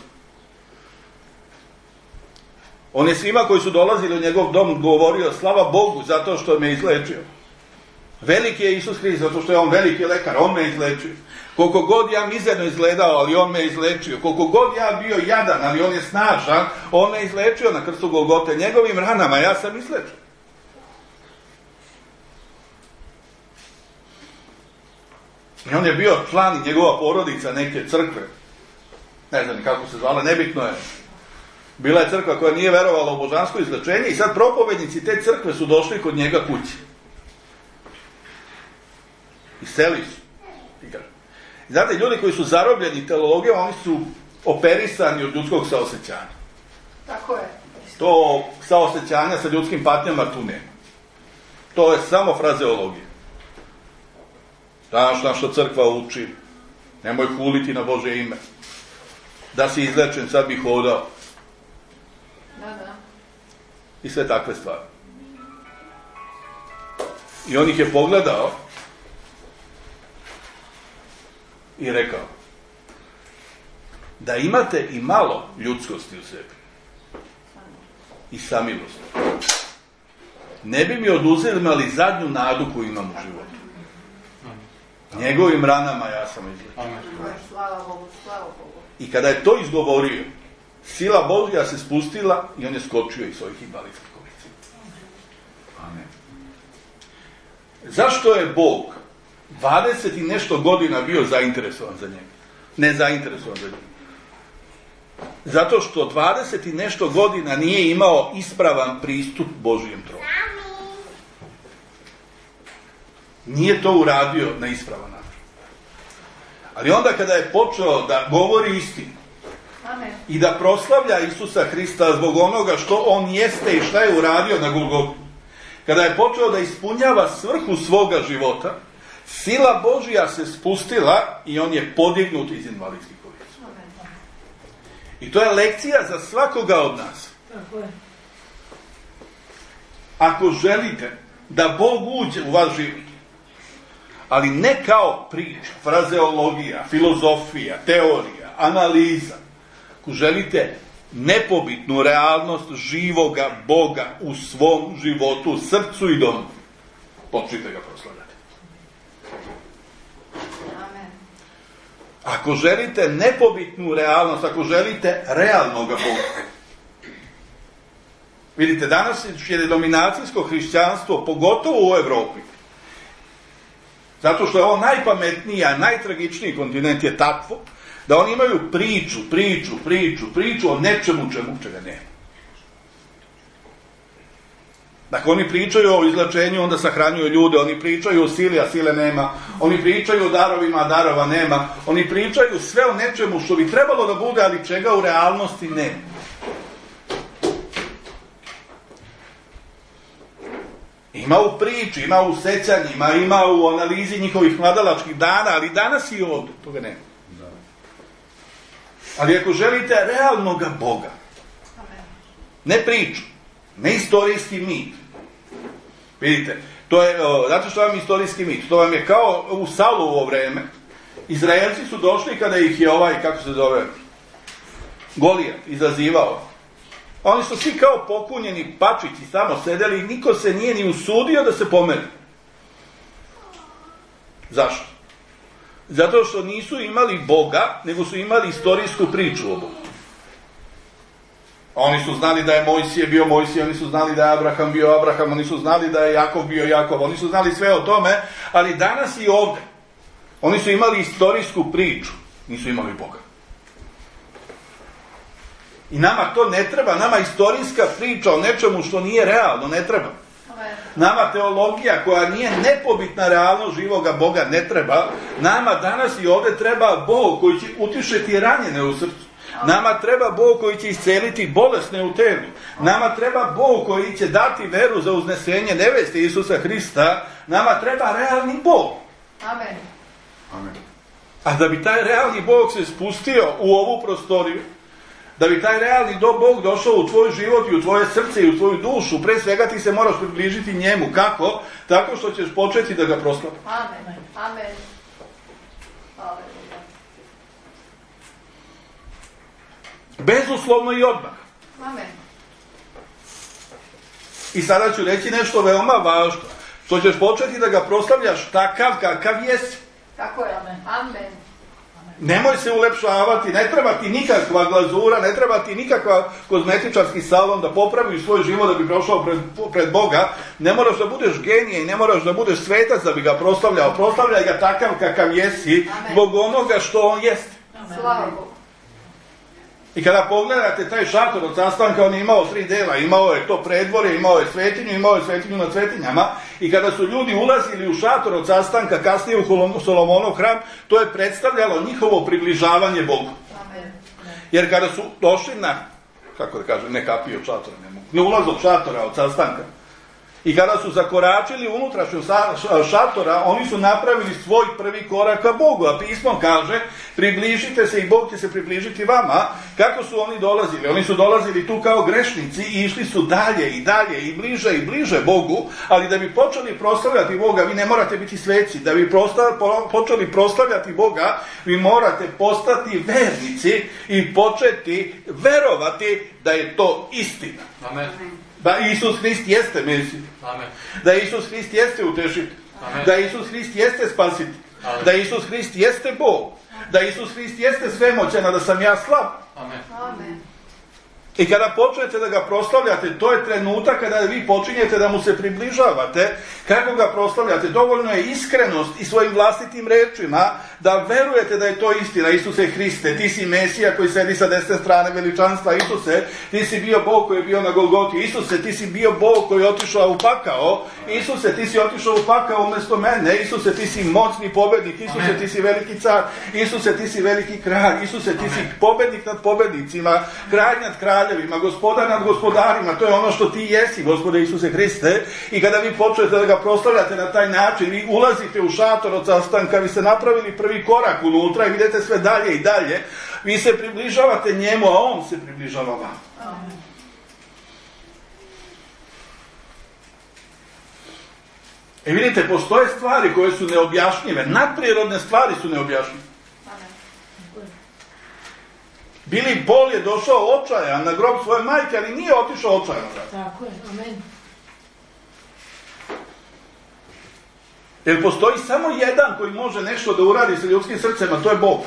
On je svima koji su dolazili u njegov dom govorio, slava Bogu zato što me izlečio. Veliki je Isus Hrist, zato što je on veliki lekar, on me izlečio. Koliko god ja mizerno izgledao, ali on me izlečio. Koliko god ja bio jadan, ali on je snažan, on me izlečio na krstu Golgote. Njegovim ranama ja sam izlečio. I on je bio član i njegova porodica neke crkve. Ne znam kako se zvala, nebitno je. Bila je crkva koja nije verovala u božansko izlečenje i sad propovednici te crkve su došli kod njega kući. I seli su. Znate, ljudi koji su zarobljeni teologijom, oni su operisani od ljudskog saosećanja. Tako je. To saosećanja sa ljudskim patnjama tu nema. To je samo frazeologija. Znaš na što crkva uči? Nemoj huliti na Božje ime. Da si izlečen, sad bih hodao. Da, da. I sve takve stvari. I on ih je pogledao i rekao, da imate i malo ljudskosti u sebi i samilosti, ne bi mi oduzeli zadnju nadu koju imam u životu. Njegovim ranama ja sam izlečen. Slava Bogu, slava Bogu. I kada je to izgovorio, sila Božja se spustila i on je skočio iz svojih invalidskih kolica. Amen. Zašto je Bog dvadeset i nešto godina bio zainteresovan za njega? Ne zainteresovan za njega. Zato što dvadeset i nešto godina nije imao ispravan pristup Božjem tronu. Nije to uradio na ispravan način. Ali onda kada je počeo da govori istinu Amen. i da proslavlja Isusa Hrista zbog onoga što on jeste i šta je uradio na Golgotu, kada je počeo da ispunjava svrhu svoga života, sila Božja se spustila i on je podignut iz invalidskih kolica. I to je lekcija za svakoga od nas. Ako želite da Bog uđe u vaš život, ali ne kao priča, frazeologija, filozofija, teorija, analiza, ako želite nepobitnu realnost živoga Boga u svom životu, srcu i domu, počnite ga proslavljati. Amen. Ako želite nepobitnu realnost, ako želite realnoga Boga. Vidite, danas je denominacijsko hrišćanstvo, pogotovo u Evropi, zato što je ovo najpametnija, najtragičniji kontinent, je takvo, da oni imaju priču, priču, priču, priču o nečemu čemu čega nema. Dakle, oni pričaju o izlečenju, onda sahranjuju ljude, oni pričaju o sili, a sile nema, oni pričaju o darovima, a darova nema, oni pričaju sve o nečemu što bi trebalo da bude, ali čega u realnosti nema. Ima u priči, ima u sećanjima, ima u analizi njihovih mladalačkih dana, ali danas i ovdje, toga nema. Ali ako želite realnoga Boga, ne priču, ne istorijski mit. Vidite, to je, znate što vam je istorijski mit? To vam je kao u Saulovo vreme. Izraelci su došli kada ih je ovaj, kako se zove, Golijat izazivao. Oni su svi kao pokunjeni pačići samo sedeli i niko se nije ni usudio da se pomeri. Zašto? Zato što nisu imali Boga, nego su imali istorijsku priču o Bogu. Oni su znali da je Mojsije bio Mojsije, oni su znali da je Abraham bio Abraham, oni su znali da je Jakov bio Jakov, oni su znali sve o tome, ali danas i ovdje. Oni su imali istorijsku priču, nisu imali Boga. I nama to ne treba, nama istorijska priča o nečemu što nije realno ne treba. Nama teologija koja nije nepobitna realnost živoga Boga ne treba. Nama danas i ovdje treba Bog koji će utišiti ranjene u srcu. Nama treba Bog koji će isceliti bolesne u telu. Nama treba Bog koji će dati veru za uznesenje neveste Isusa Hrista. Nama treba realni Bog. Amen. Amen. A da bi taj realni Bog se spustio u ovu prostoriju, da bi taj realni do Bog došao u tvoj život i u tvoje srce i u tvoju dušu, pre svega ti se moraš približiti njemu. Kako? Tako što ćeš početi da ga proslavljaš. Amen. Amen. Aleluja. Bezuslovno i odmah. Amen. I sada ću reći nešto veoma važno. Što ćeš početi da ga proslavljaš takav kakav jesi. Tako je. Amen. Amen. Nemoj se ulepšavati, ne treba ti nikakva glazura, ne treba ti nikakva kozmetičarski salon da popravi svoj život da bi prošao pred, pred Boga. Ne moraš da budeš genije i ne moraš da budeš svetac da bi ga proslavljao. Proslavljaj ga takav kakav jesi, zbog onoga što on jeste. Slava Bogu. I kada pogledate taj šator od sastanka, on je imao tri dela. Imao je to predvorje, imao je svetinju, imao je svetinju na svetinjama. I kada su ljudi ulazili u šator od sastanka, kasnije u Solomonov hram, to je predstavljalo njihovo približavanje Bogu. Jer kada su došli na, kako da kažem, ne kapiju od šatora, ne mogu, na ulaz od šatora od sastanka, i kada su zakoračili unutrašnju šatora, oni su napravili svoj prvi korak ka Bogu. A pismo kaže, približite se i Bog će se približiti vama. Kako su oni dolazili? Oni su dolazili tu kao grešnici i išli su dalje i dalje i bliže i bliže Bogu, ali da bi počeli proslavljati Boga, vi ne morate biti sveci. Da bi počeli proslavljati Boga, vi morate postati vernici i početi verovati da je to istina. Amen. Da Isus Hrist jeste Mesija. Amen. Da Isus Hrist jeste utešitelj. Amen. Da Isus Hrist jeste spasitelj. Amen. Da Isus Hrist jeste Bog. Da Isus Hrist jeste svemoćan, a da sam ja slab. Amen. Amen. I kada počnete da ga proslavljate, to je trenutak kada vi počinjete da mu se približavate. Kako ga proslavljate? Dovoljno je iskrenost i svojim vlastitim rečima da verujete da je to istina. Isuse Hriste, ti si Mesija koji sedi sa desne strane veličanstva. Isuse, ti si bio Bog koji je bio na Golgoti. Isuse, ti si bio Bog koji je otišao u pakao. Isuse, ti si otišao u pakao umjesto mene. Isuse, ti si moćni pobednik. Isuse, ti si veliki car. Isuse, ti si veliki kralj. Isuse, ti si pobednik nad pobednicima, kralj nad kraljevima, gospodar nad gospodarima. To je ono što ti jesi, Gospode Isuse Hriste. I kada vi počnete da ga proslavljate na taj način, vi ulazite u šator od sastanka, vi ste napravili prvi korak unutra i vidite sve dalje i dalje. Vi se približavate njemu, a on se približava vam. Amen. I vidite, postoje stvari koje su neobjašnjive. Nadprirodne stvari su neobjašnjive. Bili Bol je došao očajan na grob svoje majke, ali nije otišao očajan. Tako je, amen. Jer postoji samo jedan koji može nešto da uradi sa ljudskim srcem, a to je Bog.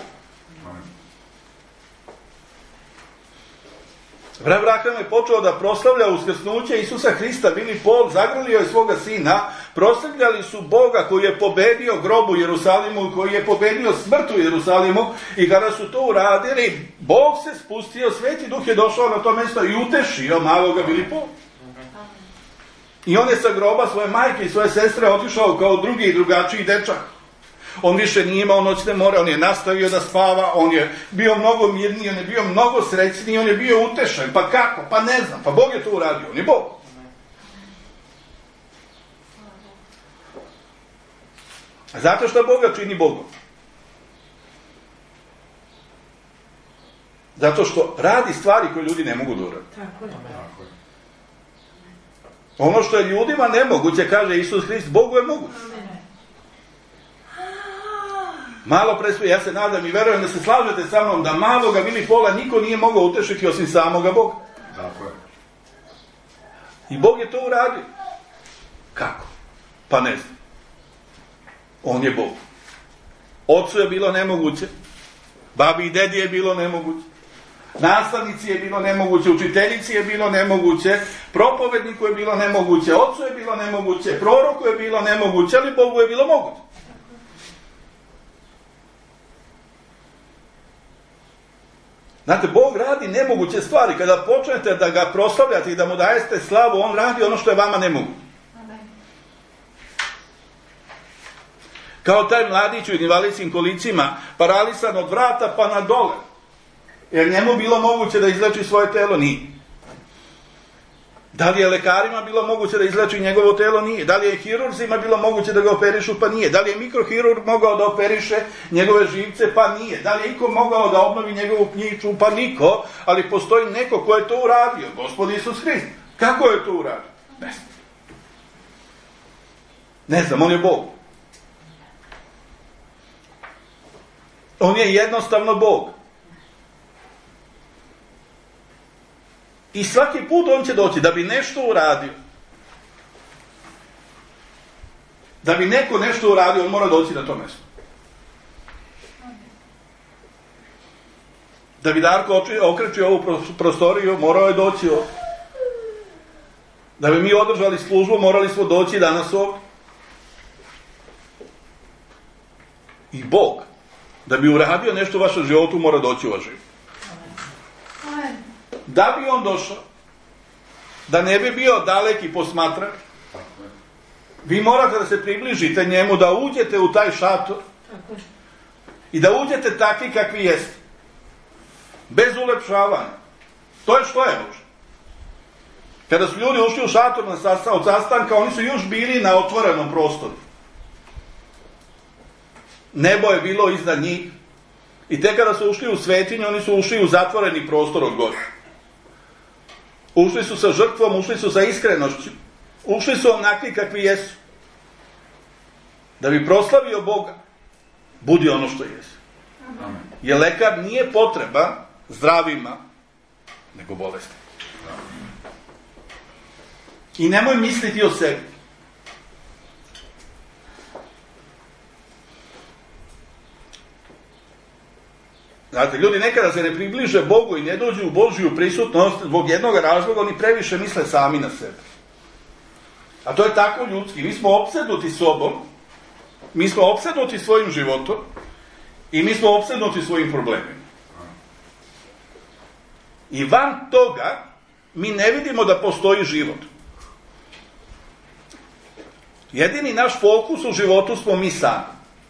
Abraham je počeo da proslavlja uskrsnuće Isusa Hrista. Bili Bol zagrlio je svoga sina, proslavljali su Boga koji je pobedio grob u Jerusalimu, koji je pobedio smrt u Jerusalimu, i kada su to uradili, Bog se spustio, Sveti Duh je došao na to mjesto i utešio maloga Bili Bol. I on je sa groba svoje majke i svoje sestre otišao kao drugi i drugačiji dečak. On više nije imao noćne more, on je nastavio da spava, on je bio mnogo mirniji, on je bio mnogo srećniji, on je bio utešen. Pa kako? Pa ne znam, pa Bog je to uradio, on je Bog. A zato što Boga čini Bogom? Zato što radi stvari koje ljudi ne mogu da uradi. Tako je. Ono što je ljudima nemoguće, kaže Isus Hrist, Bogu je moguće. Malo pre, ja se nadam i verujem da se slažete sa mnom da maloga Bili Bola niko nije mogao utešiti osim samoga Boga. Tako je. I Bog je to uradio. Kako? Pa ne znam. On je Bog. Ocu je bilo nemoguće, babi i dedi je bilo nemoguće, nastavnici je bilo nemoguće, učiteljici je bilo nemoguće, propovedniku je bilo nemoguće, ocu je bilo nemoguće, proroku je bilo nemoguće, ali Bogu je bilo moguće. Znate, Bog radi nemoguće stvari. Kada počnete da ga proslavljate i da mu dajete slavu, on radi ono što je vama nemoguće. Kao taj mladić u invalidskim kolicima, paralisan od vrata pa na dole. Jer njemu bilo moguće da izleči svoje telo? Nije. Da li je lekarima bilo moguće da izleči njegovo telo? Nije. Da li je hirurzima bilo moguće da ga operišu? Pa nije. Da li je mikrohirurg mogao da operiše njegove živce? Pa nije. Da li je iko mogao da obnovi njegovu pljiču? Pa niko. Ali postoji neko ko je to uradio. Gospod Isus Hrist. Kako je to uradio? Ne znam. Ne znam, on je Bog. On je jednostavno Bog. I svaki put on će doći da bi nešto uradio. Da bi neko nešto uradio, on mora doći na to mjesto. Da bi Darko okreći ovu prostoriju, morao je doći ovdje. Da bi mi održali službu, morali smo doći danas ovdje. I Bog, da bi uradio nešto u vašem životu, mora doći u vaš život. Da bi on došao, da ne bi bio daleki posmatrač, vi morate da se približite njemu, da uđete u taj šator i da uđete takvi kakvi jeste. Bez ulepšavanja. To je što je Bože. Kada su ljudi ušli u šator na sastan, od sastanka, oni su još bili na otvorenom prostoru. Nebo je bilo iznad njih. I tek kada su ušli u svetinju, oni su ušli u zatvoreni prostor od gore. Ušli su sa žrtvom, ušli su sa iskrenošću. Ušli su onakvi kakvi jesu. Da bi proslavio Boga, budi ono što jesi. Jer lekar nije potreban zdravima, nego bolesti. I nemoj misliti o sebi. Znate, ljudi nekada se ne približe Bogu i ne dođu u Božju prisutnost zbog jednog razloga, oni previše misle sami na sebe. A to je tako ljudski. Mi smo opsednuti sobom, mi smo opsednuti svojim životom i mi smo opsednuti svojim problemima. I van toga mi ne vidimo da postoji život. Jedini naš fokus u životu smo mi sami.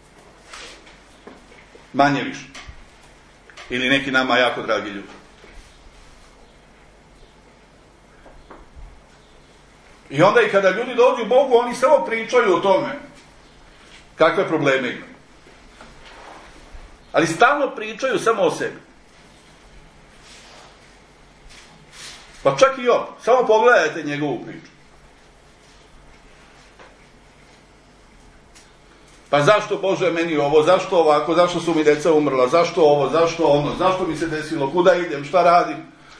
Manje više. Ili neki nama jako dragi ljudi. I onda i kada ljudi dođu Bogu, oni samo pričaju o tome kakve probleme imaju. Ali stalno pričaju samo o sebi. Pa čak i on. Samo pogledajte njegovu priču. Pa zašto, Bože, meni ovo, zašto ovako, zašto su mi deca umrla, zašto ovo, zašto ono, zašto mi se desilo, kuda idem, šta radim?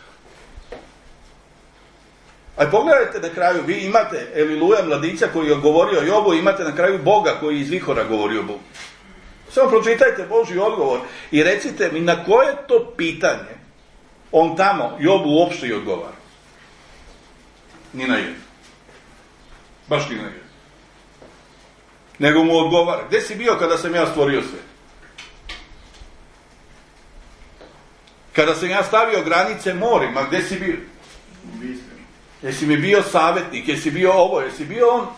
A pogledajte na kraju, vi imate Eliluja mladića koji je govorio Jobu, imate na kraju Boga koji je iz vihora govorio Bogu. Samo pročitajte Božji odgovor i recite mi na koje to pitanje on tamo Jobu uopšte i odgovara. Ni na jedno. Baš ni na jedno. Nego mu odgovara. Gde si bio kada sam ja stvorio sve? Kada sam ja stavio granice morima, gde si bio? Jesi mi bio savjetnik, jesi bio ovo, jesi bio on?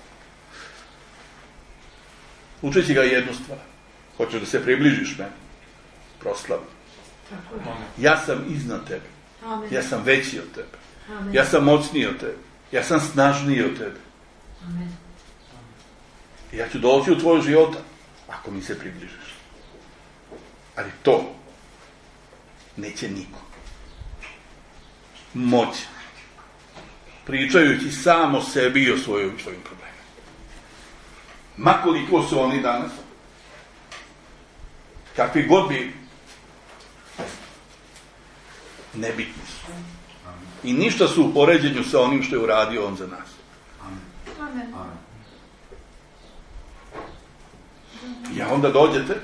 Učeći ga jednu stvar. Hoćeš da se približiš meni? Proslavi. Ja sam iznad tebe. Ja sam veći od tebe. Ja sam moćniji od tebe. Ja sam snažniji od tebe. Amen. Ja ću doći u tvoj život ako mi se približiš. Ali to neće niko moći pričajući samo sebi i o svojim, svojim problemima. Makoliko su oni danas, kakvi god bi, nebitni su. I ništa su u poređenju sa onim što je uradio on za nas. Amen. I onda dođete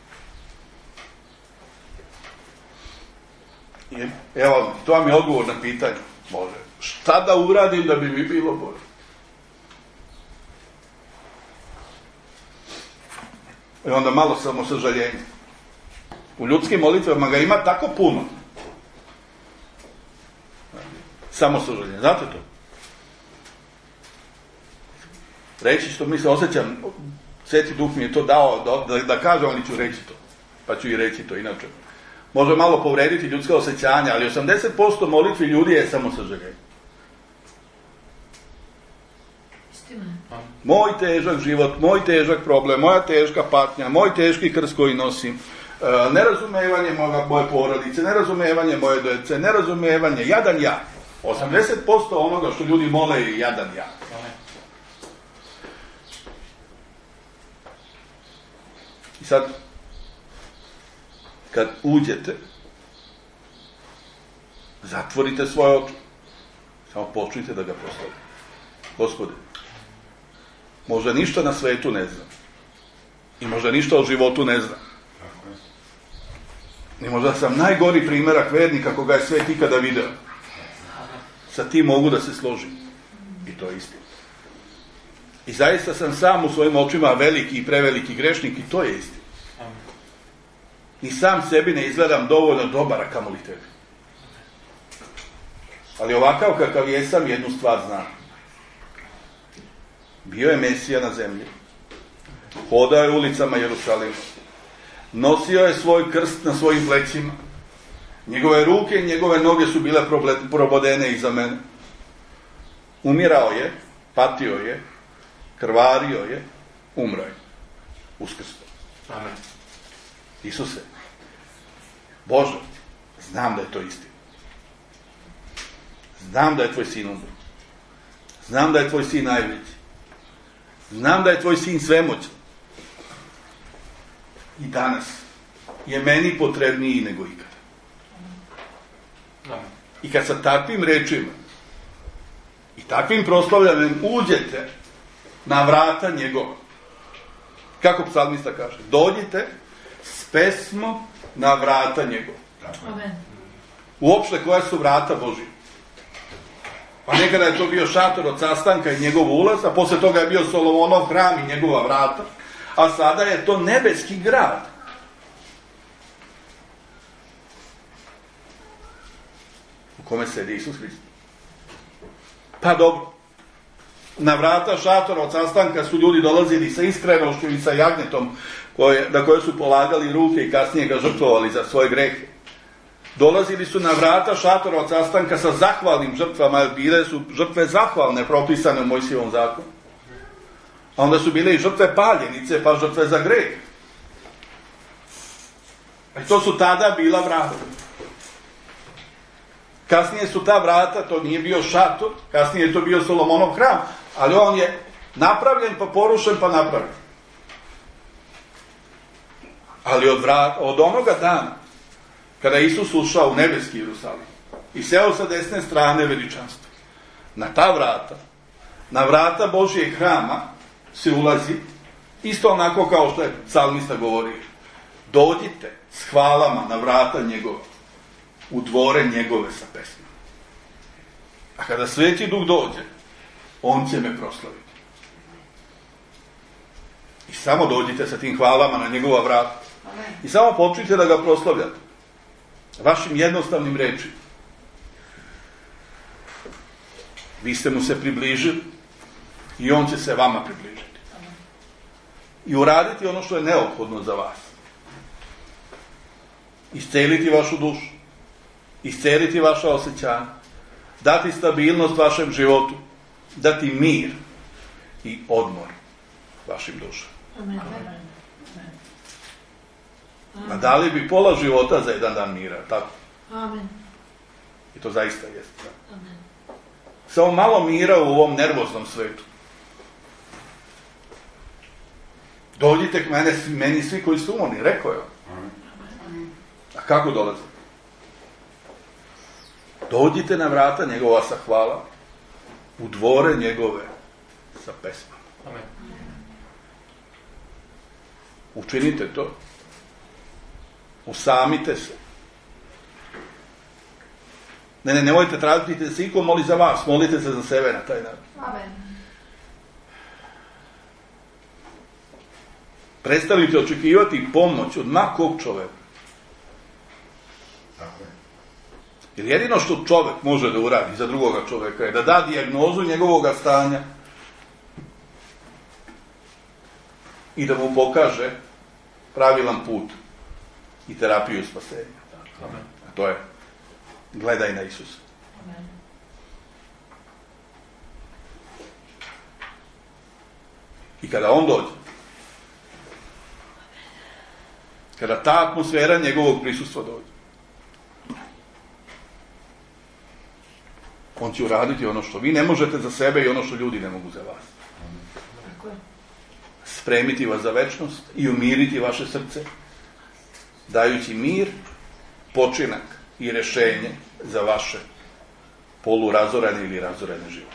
i evo, to vam je odgovor na pitanje. Može. Šta da uradim da bi mi bilo bolje? I onda malo samosažaljenje. U ljudskim molitvama ga ima tako puno. Samosažaljenje. Znate to? Reći što mi se osjećam, Sveti Duh mi je to dao da, da, da kažem, ali ću reći to. Pa ću i reći to, inače. Može malo povrediti ljudska osjećanja, ali osamdeset posto molitvi ljudi je samo sažaljenje. Moj težak život, moj težak problem, moja teška patnja, moj teški krst koji nosim, nerazumevanje moje, moje porodice, nerazumevanje moje djece, nerazumevanje, jadan ja. osamdeset posto onoga što ljudi mole je jadan ja. I sad, kad uđete, zatvorite svoje oči. Samo počnite da ga proslavite. Gospode, možda ništa na svetu ne znam. I možda ništa o životu ne znam. I možda sam najgori primjerak vernika koga je svet ikada video. Sa tim mogu da se složim. I to je istina. I zaista sam sam u svojim očima veliki i preveliki grešnik i to je istina. Ni sam sebi ne izgledam dovoljno dobar, a kamoli tebi. Ali ovakav kakav jesam, jednu stvar znam. Bio je Mesija na zemlji. Hodao je ulicama Jerusalima. Nosio je svoj krst na svojim plećima. Njegove ruke i njegove noge su bile probodene iza mene. Umirao je, patio je, krvario je, umro je. Uskrsno. Amen. Isuse, Bože, znam da je to istina. Znam da je tvoj sin umro. Znam da je tvoj sin najveći. Znam da je tvoj sin svemoćan. I danas je meni potrebniji nego ikada. Amen. I kad sa takvim rečima i takvim proslavljanjem uđete na vrata njegova, kako psalmista kaže, dođite s pesmom na vrata njegova. Amen. Uopšte koja su vrata Božja? Pa nekada je to bio šator od sastanka i njegov ulaz, a posle toga je bio Solomonov hram i njegova vrata, a sada je to nebeski grad. U kome sedi Isus Hristos. Pa dobro, na vrata šatora od sastanka su ljudi dolazili sa iskrenošću i sa jagnjetom koje, na koje su polagali ruke i kasnije ga žrtvovali za svoje grehe. Dolazili su na vrata šatora od sastanka sa zahvalnim žrtvama, jer bile su žrtve zahvalne propisane u Mojsijevom zakonu. A onda su bile i žrtve paljenice, pa žrtve za greh. I to su tada bila vrata. Kasnije su ta vrata, to nije bio šator, kasnije je to bio Solomonov hram, ali on je napravljen, pa porušen, pa napravljen. Ali od, vrata, od onoga dana, kada je Isus ušao u nebeski Jerusalim i seo sa desne strane veličanstva, na ta vrata, na vrata Božijeg hrama se ulazi isto onako kao što je psalmista govorio. Dođite s hvalama na vrata njegova, u dvore njegove sa pesmama. A kada Sveti Duh dođe, on će me proslaviti. I samo dođite sa tim hvalama na njegova vrata. I samo počnite da ga proslavljate. Vašim jednostavnim rečima. Vi ste mu se približili i on će se vama približiti. I uraditi ono što je neophodno za vas. Isceliti vašu dušu. Isceliti vaša osjećanja. Dati stabilnost vašem životu. Dati mir i odmor vašim dušama. Amen. A dali bi pola života za jedan dan mira, tako? Amen. I to zaista jeste. Amen. Samo malo mira u ovom nervoznom svetu. Dođite k mene, meni svi koji su umorni, rekao je on. A kako dolaze? Dođite na vrata njegova sa hvala, u dvore njegove sa pesmama. Amen. Učinite to. Usamite se. Ne, ne, nemojte tražiti da se iko moli za vas, molite se za sebe na taj način. Amen. Prestanite očekivati pomoć od makog čoveka. Jer jedino što čovek može da uradi za drugoga čoveka je da da dijagnozu njegovog stanja i da mu pokaže pravilan put i terapiju spasenja. Amen. A to je gledaj na Isusa. Amen. I kada on dođe, kada ta atmosfera njegovog prisustva dođe, on će uraditi ono što vi ne možete za sebe i ono što ljudi ne mogu za vas. Tako je. Spremiti vas za večnost i umiriti vaše srce, dajući mir, počinak i rešenje za vaše polurazorene ili razorene živote.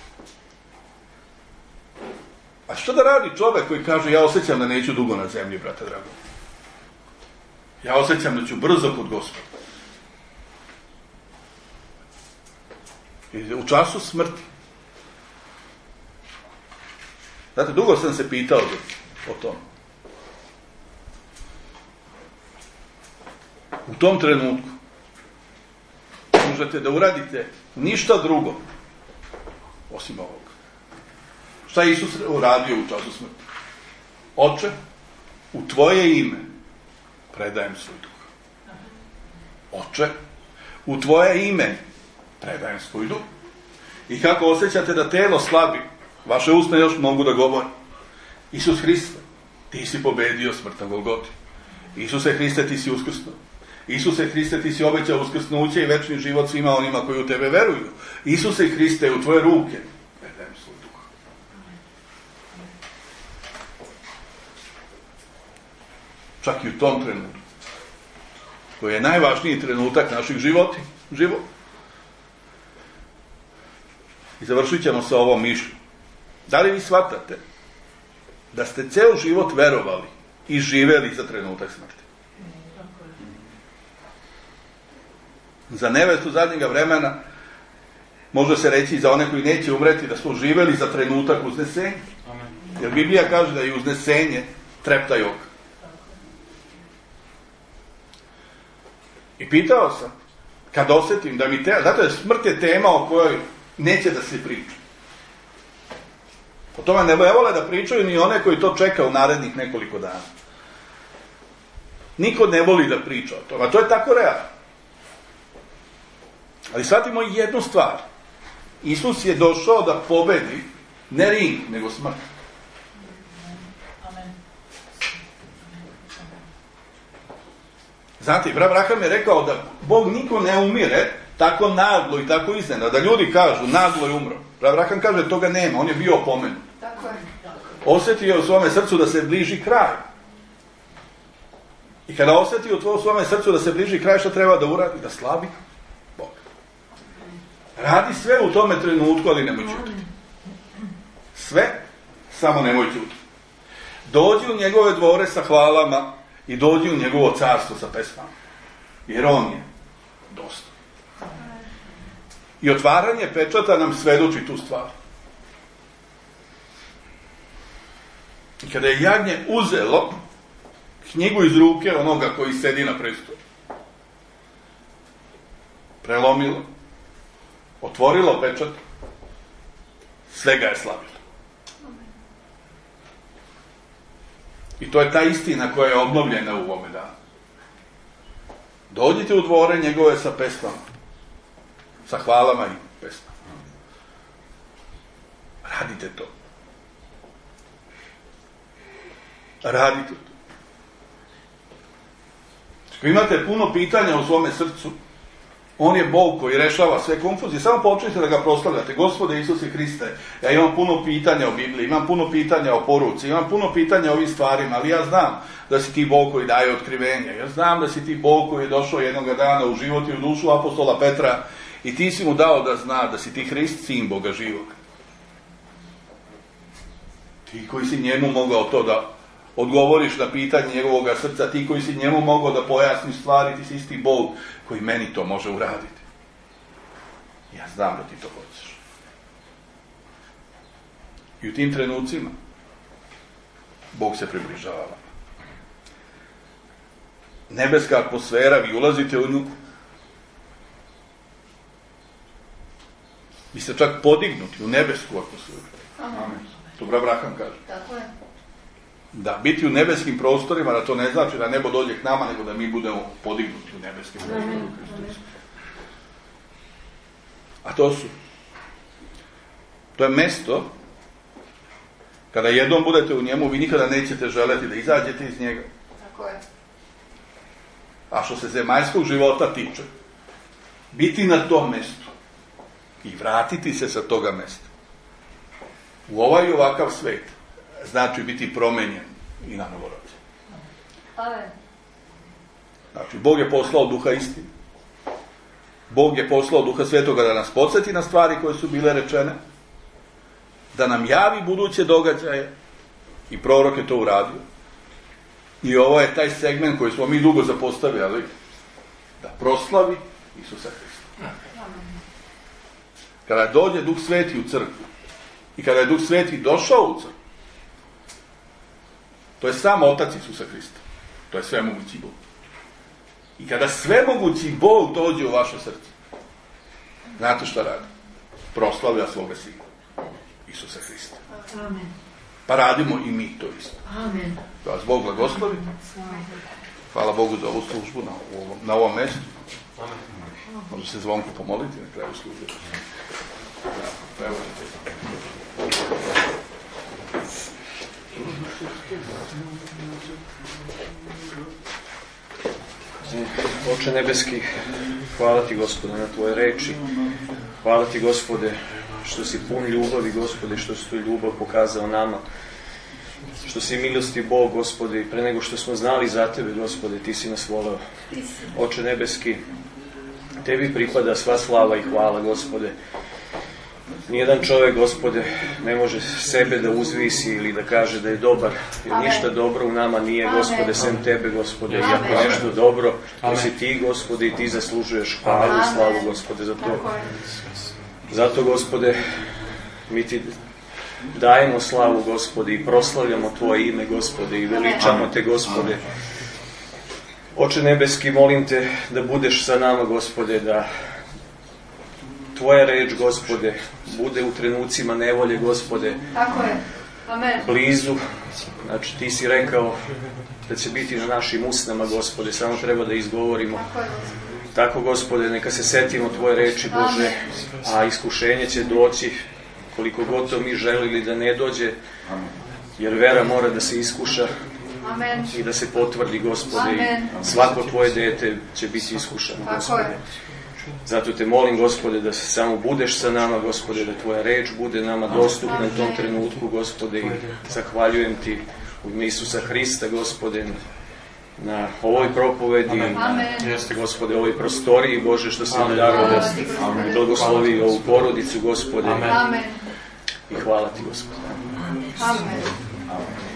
A što da radi čovek koji kaže ja osjećam da neću dugo na zemlji, brate drago? Ja osjećam da ću brzo kod Gospoda. I u času smrti. Znate, dugo sam se pitao o tom. U tom trenutku možete da uradite ništa drugo osim ovoga. Šta je Isus uradio u času smrti? Oče, u tvoje ime predajem svoj duh. Oče, u tvoje ime predajem svoj duh. I kako osjećate da telo slabi, vaše usta još mogu da govori. Isus Hriste, ti si pobedio smrt na Golgoti. Isuse Hriste, ti si uskrsnuo. Isuse Hriste, ti si obećao uskrsnuće i večni život svima onima koji u tebe veruju. Isuse Hriste, u tvoje ruke predajem svoj duh. Čak i u tom trenutku, koji je najvažniji trenutak naših života, život. I završit ćemo sa ovom mišlju. Da li vi shvatate da ste ceo život verovali i živeli za trenutak smrti? Za nevestu zadnjega vremena, može se reći za one koji neće umreti, da su živeli za trenutak uznesenja. Jer Biblija kaže da je uznesenje treptaj oka. I pitao sam, kad osjetim da mi te... Zato je smrt je tema o kojoj neće da se priča. O tome ne vole da pričaju ni one koji to čeka u narednih nekoliko dana. Niko ne voli da priča o tome, a to je tako realno. Ali shvatimo i jednu stvar. Isus je došao da pobedi ne ring, nego smrt. Znate, Abraham je rekao da Bog niko ne umire tako naglo i tako iznenada. Da ljudi kažu, naglo je umro. Abraham kaže, toga nema, on je bio opomenut. Tako je. Osjetio u svome srcu da se bliži kraj. I kada osjeti u svome srcu da se bliži kraj, što treba da uradi? Da slavi Bog. Radi sve u tome trenutku, ali nemoj ćuti. Sve, samo nemoj ćuti. Dođi u njegove dvore sa hvalama i dođi u njegovo carstvo sa pesmama. Jer on je dosta. I otvaranje pečata nam svedoči tu stvar. I kada je jagnje uzelo knjigu iz ruke onoga koji sedi na prestolu, prelomilo, otvorilo pečat, sve ga je slavilo. I to je ta istina koja je obnovljena u ovome danu. Dođite u dvore njegove sa pesmama, sa hvalama i pesmama. Radite to. Radite to. Ako imate puno pitanja u svome srcu, on je Bog koji rešava sve konfuzije. Samo počnite da ga proslavljate. Gospode Isuse Hriste, ja imam puno pitanja o Bibliji, imam puno pitanja o poruci, imam puno pitanja o ovim stvarima, ali ja znam da si ti Bog koji daje otkrivenje. Ja znam da si ti Bog koji je došao jednog dana u život i u dušu apostola Petra i ti si mu dao da zna da si ti Hrist, sin Boga živog. Ti koji si njemu mogao to da odgovoriš na pitanje njegovog srca, ti koji si njemu mogao da pojasniš stvari, ti si isti Bog koji meni to može uraditi. Ja znam da ti to hoćeš. I u tim trenucima Bog se približava. Nebeska atmosfera, vi ulazite u nju, vi ste čak podignuti u nebesku atmosferu. Amen. To Abraham kaže. Tako je. Da, biti u nebeskim prostorima, da to ne znači da nebo dođe k nama, nego da mi budemo podignuti u nebeskim prostorima. A to su, to je mesto, kada jednom budete u njemu, vi nikada nećete želeti da izađete iz njega. Tako je. A što se zemaljskog života tiče, biti na tom mestu i vratiti se sa toga mesta u ovaj i ovakav svet, znači biti promenjen i na novo rođen. Amen. Znači, Bog je poslao duha istine. Bog je poslao duha svetoga da nas podsjeti na stvari koje su bile rečene, da nam javi buduće događaje i prorok je to uradio. I ovo je taj segment koji smo mi dugo zapostavljali, da proslavi Isusa Hrista. Kada dođe Duh Sveti u crkvu i kada je Duh Sveti došao u crkvu, to je sam Otac Isusa Hrista. To je svemogući Bog. I kada svemogući Bog dođe u vaše srce, znate šta radi? Proslavlja svoga Sina, Isusa Hrista. Amen. Pa radimo i mi to isto. Amen. Da vas Bog blagoslovi. Hvala Bogu za ovu službu na ovom, na ovom mjestu. Može se Zvonko pomoliti na kraju službe. Da, evo. Oče nebeski, hvala ti Gospode na tvoje reči. Hvala ti Gospode što si pun ljubavi, Gospode, što si tu ljubav pokazao nama. Što si milosti Bog, Gospode, i pre nego što smo znali za tebe, Gospode, ti si nas voleo. Oče nebeski, tebi pripada sva slava i hvala, Gospode. Nijedan čovjek, Gospode, ne može sebe da uzvisi ili da kaže da je dobar, jer Amen. ništa dobro u nama nije, Gospode, Amen. sem Tebe, Gospode. I Amen. ako je nešto dobro, to Amen. si Ti, Gospode, i Ti zaslužuješ hvalu i Amen. slavu, Gospode, za to. Tako je. Zato, Gospode, mi Ti dajemo slavu, Gospode, i proslavljamo Tvoje ime, Gospode, i veličamo Te, Gospode. Oče nebeski, molim Te da budeš sa nama, Gospode, da Tvoja reč, Gospode, bude u trenucima nevolje, Gospode, Tako je. Amen. blizu. Znači, Ti si rekao da će biti na našim usnama, Gospode, samo treba da izgovorimo. Tako je, Gospod. Tako, Gospode, neka se setimo Tvoje reči, Bože, a iskušenje će doći koliko god to mi želili da ne dođe, jer vera mora da se iskuša Amen. i da se potvrdi, Gospode, i Amen. svako Tvoje dete će biti iskušano, Tako Gospode. je. Zato Te molim, Gospode, da se samo budeš sa nama, Gospode, da Tvoja reč bude nama dostupna u tom trenutku, Gospode, i zahvaljujem Ti u ime Isusa Hrista, Gospode, na ovoj propovedi, Amen. na, Gospode, ovoj prostoriji, Bože, što si nam darovao, da Amen. blagoslovi ovu porodicu, Gospode, Amen. i hvala Ti, Gospode. Amen.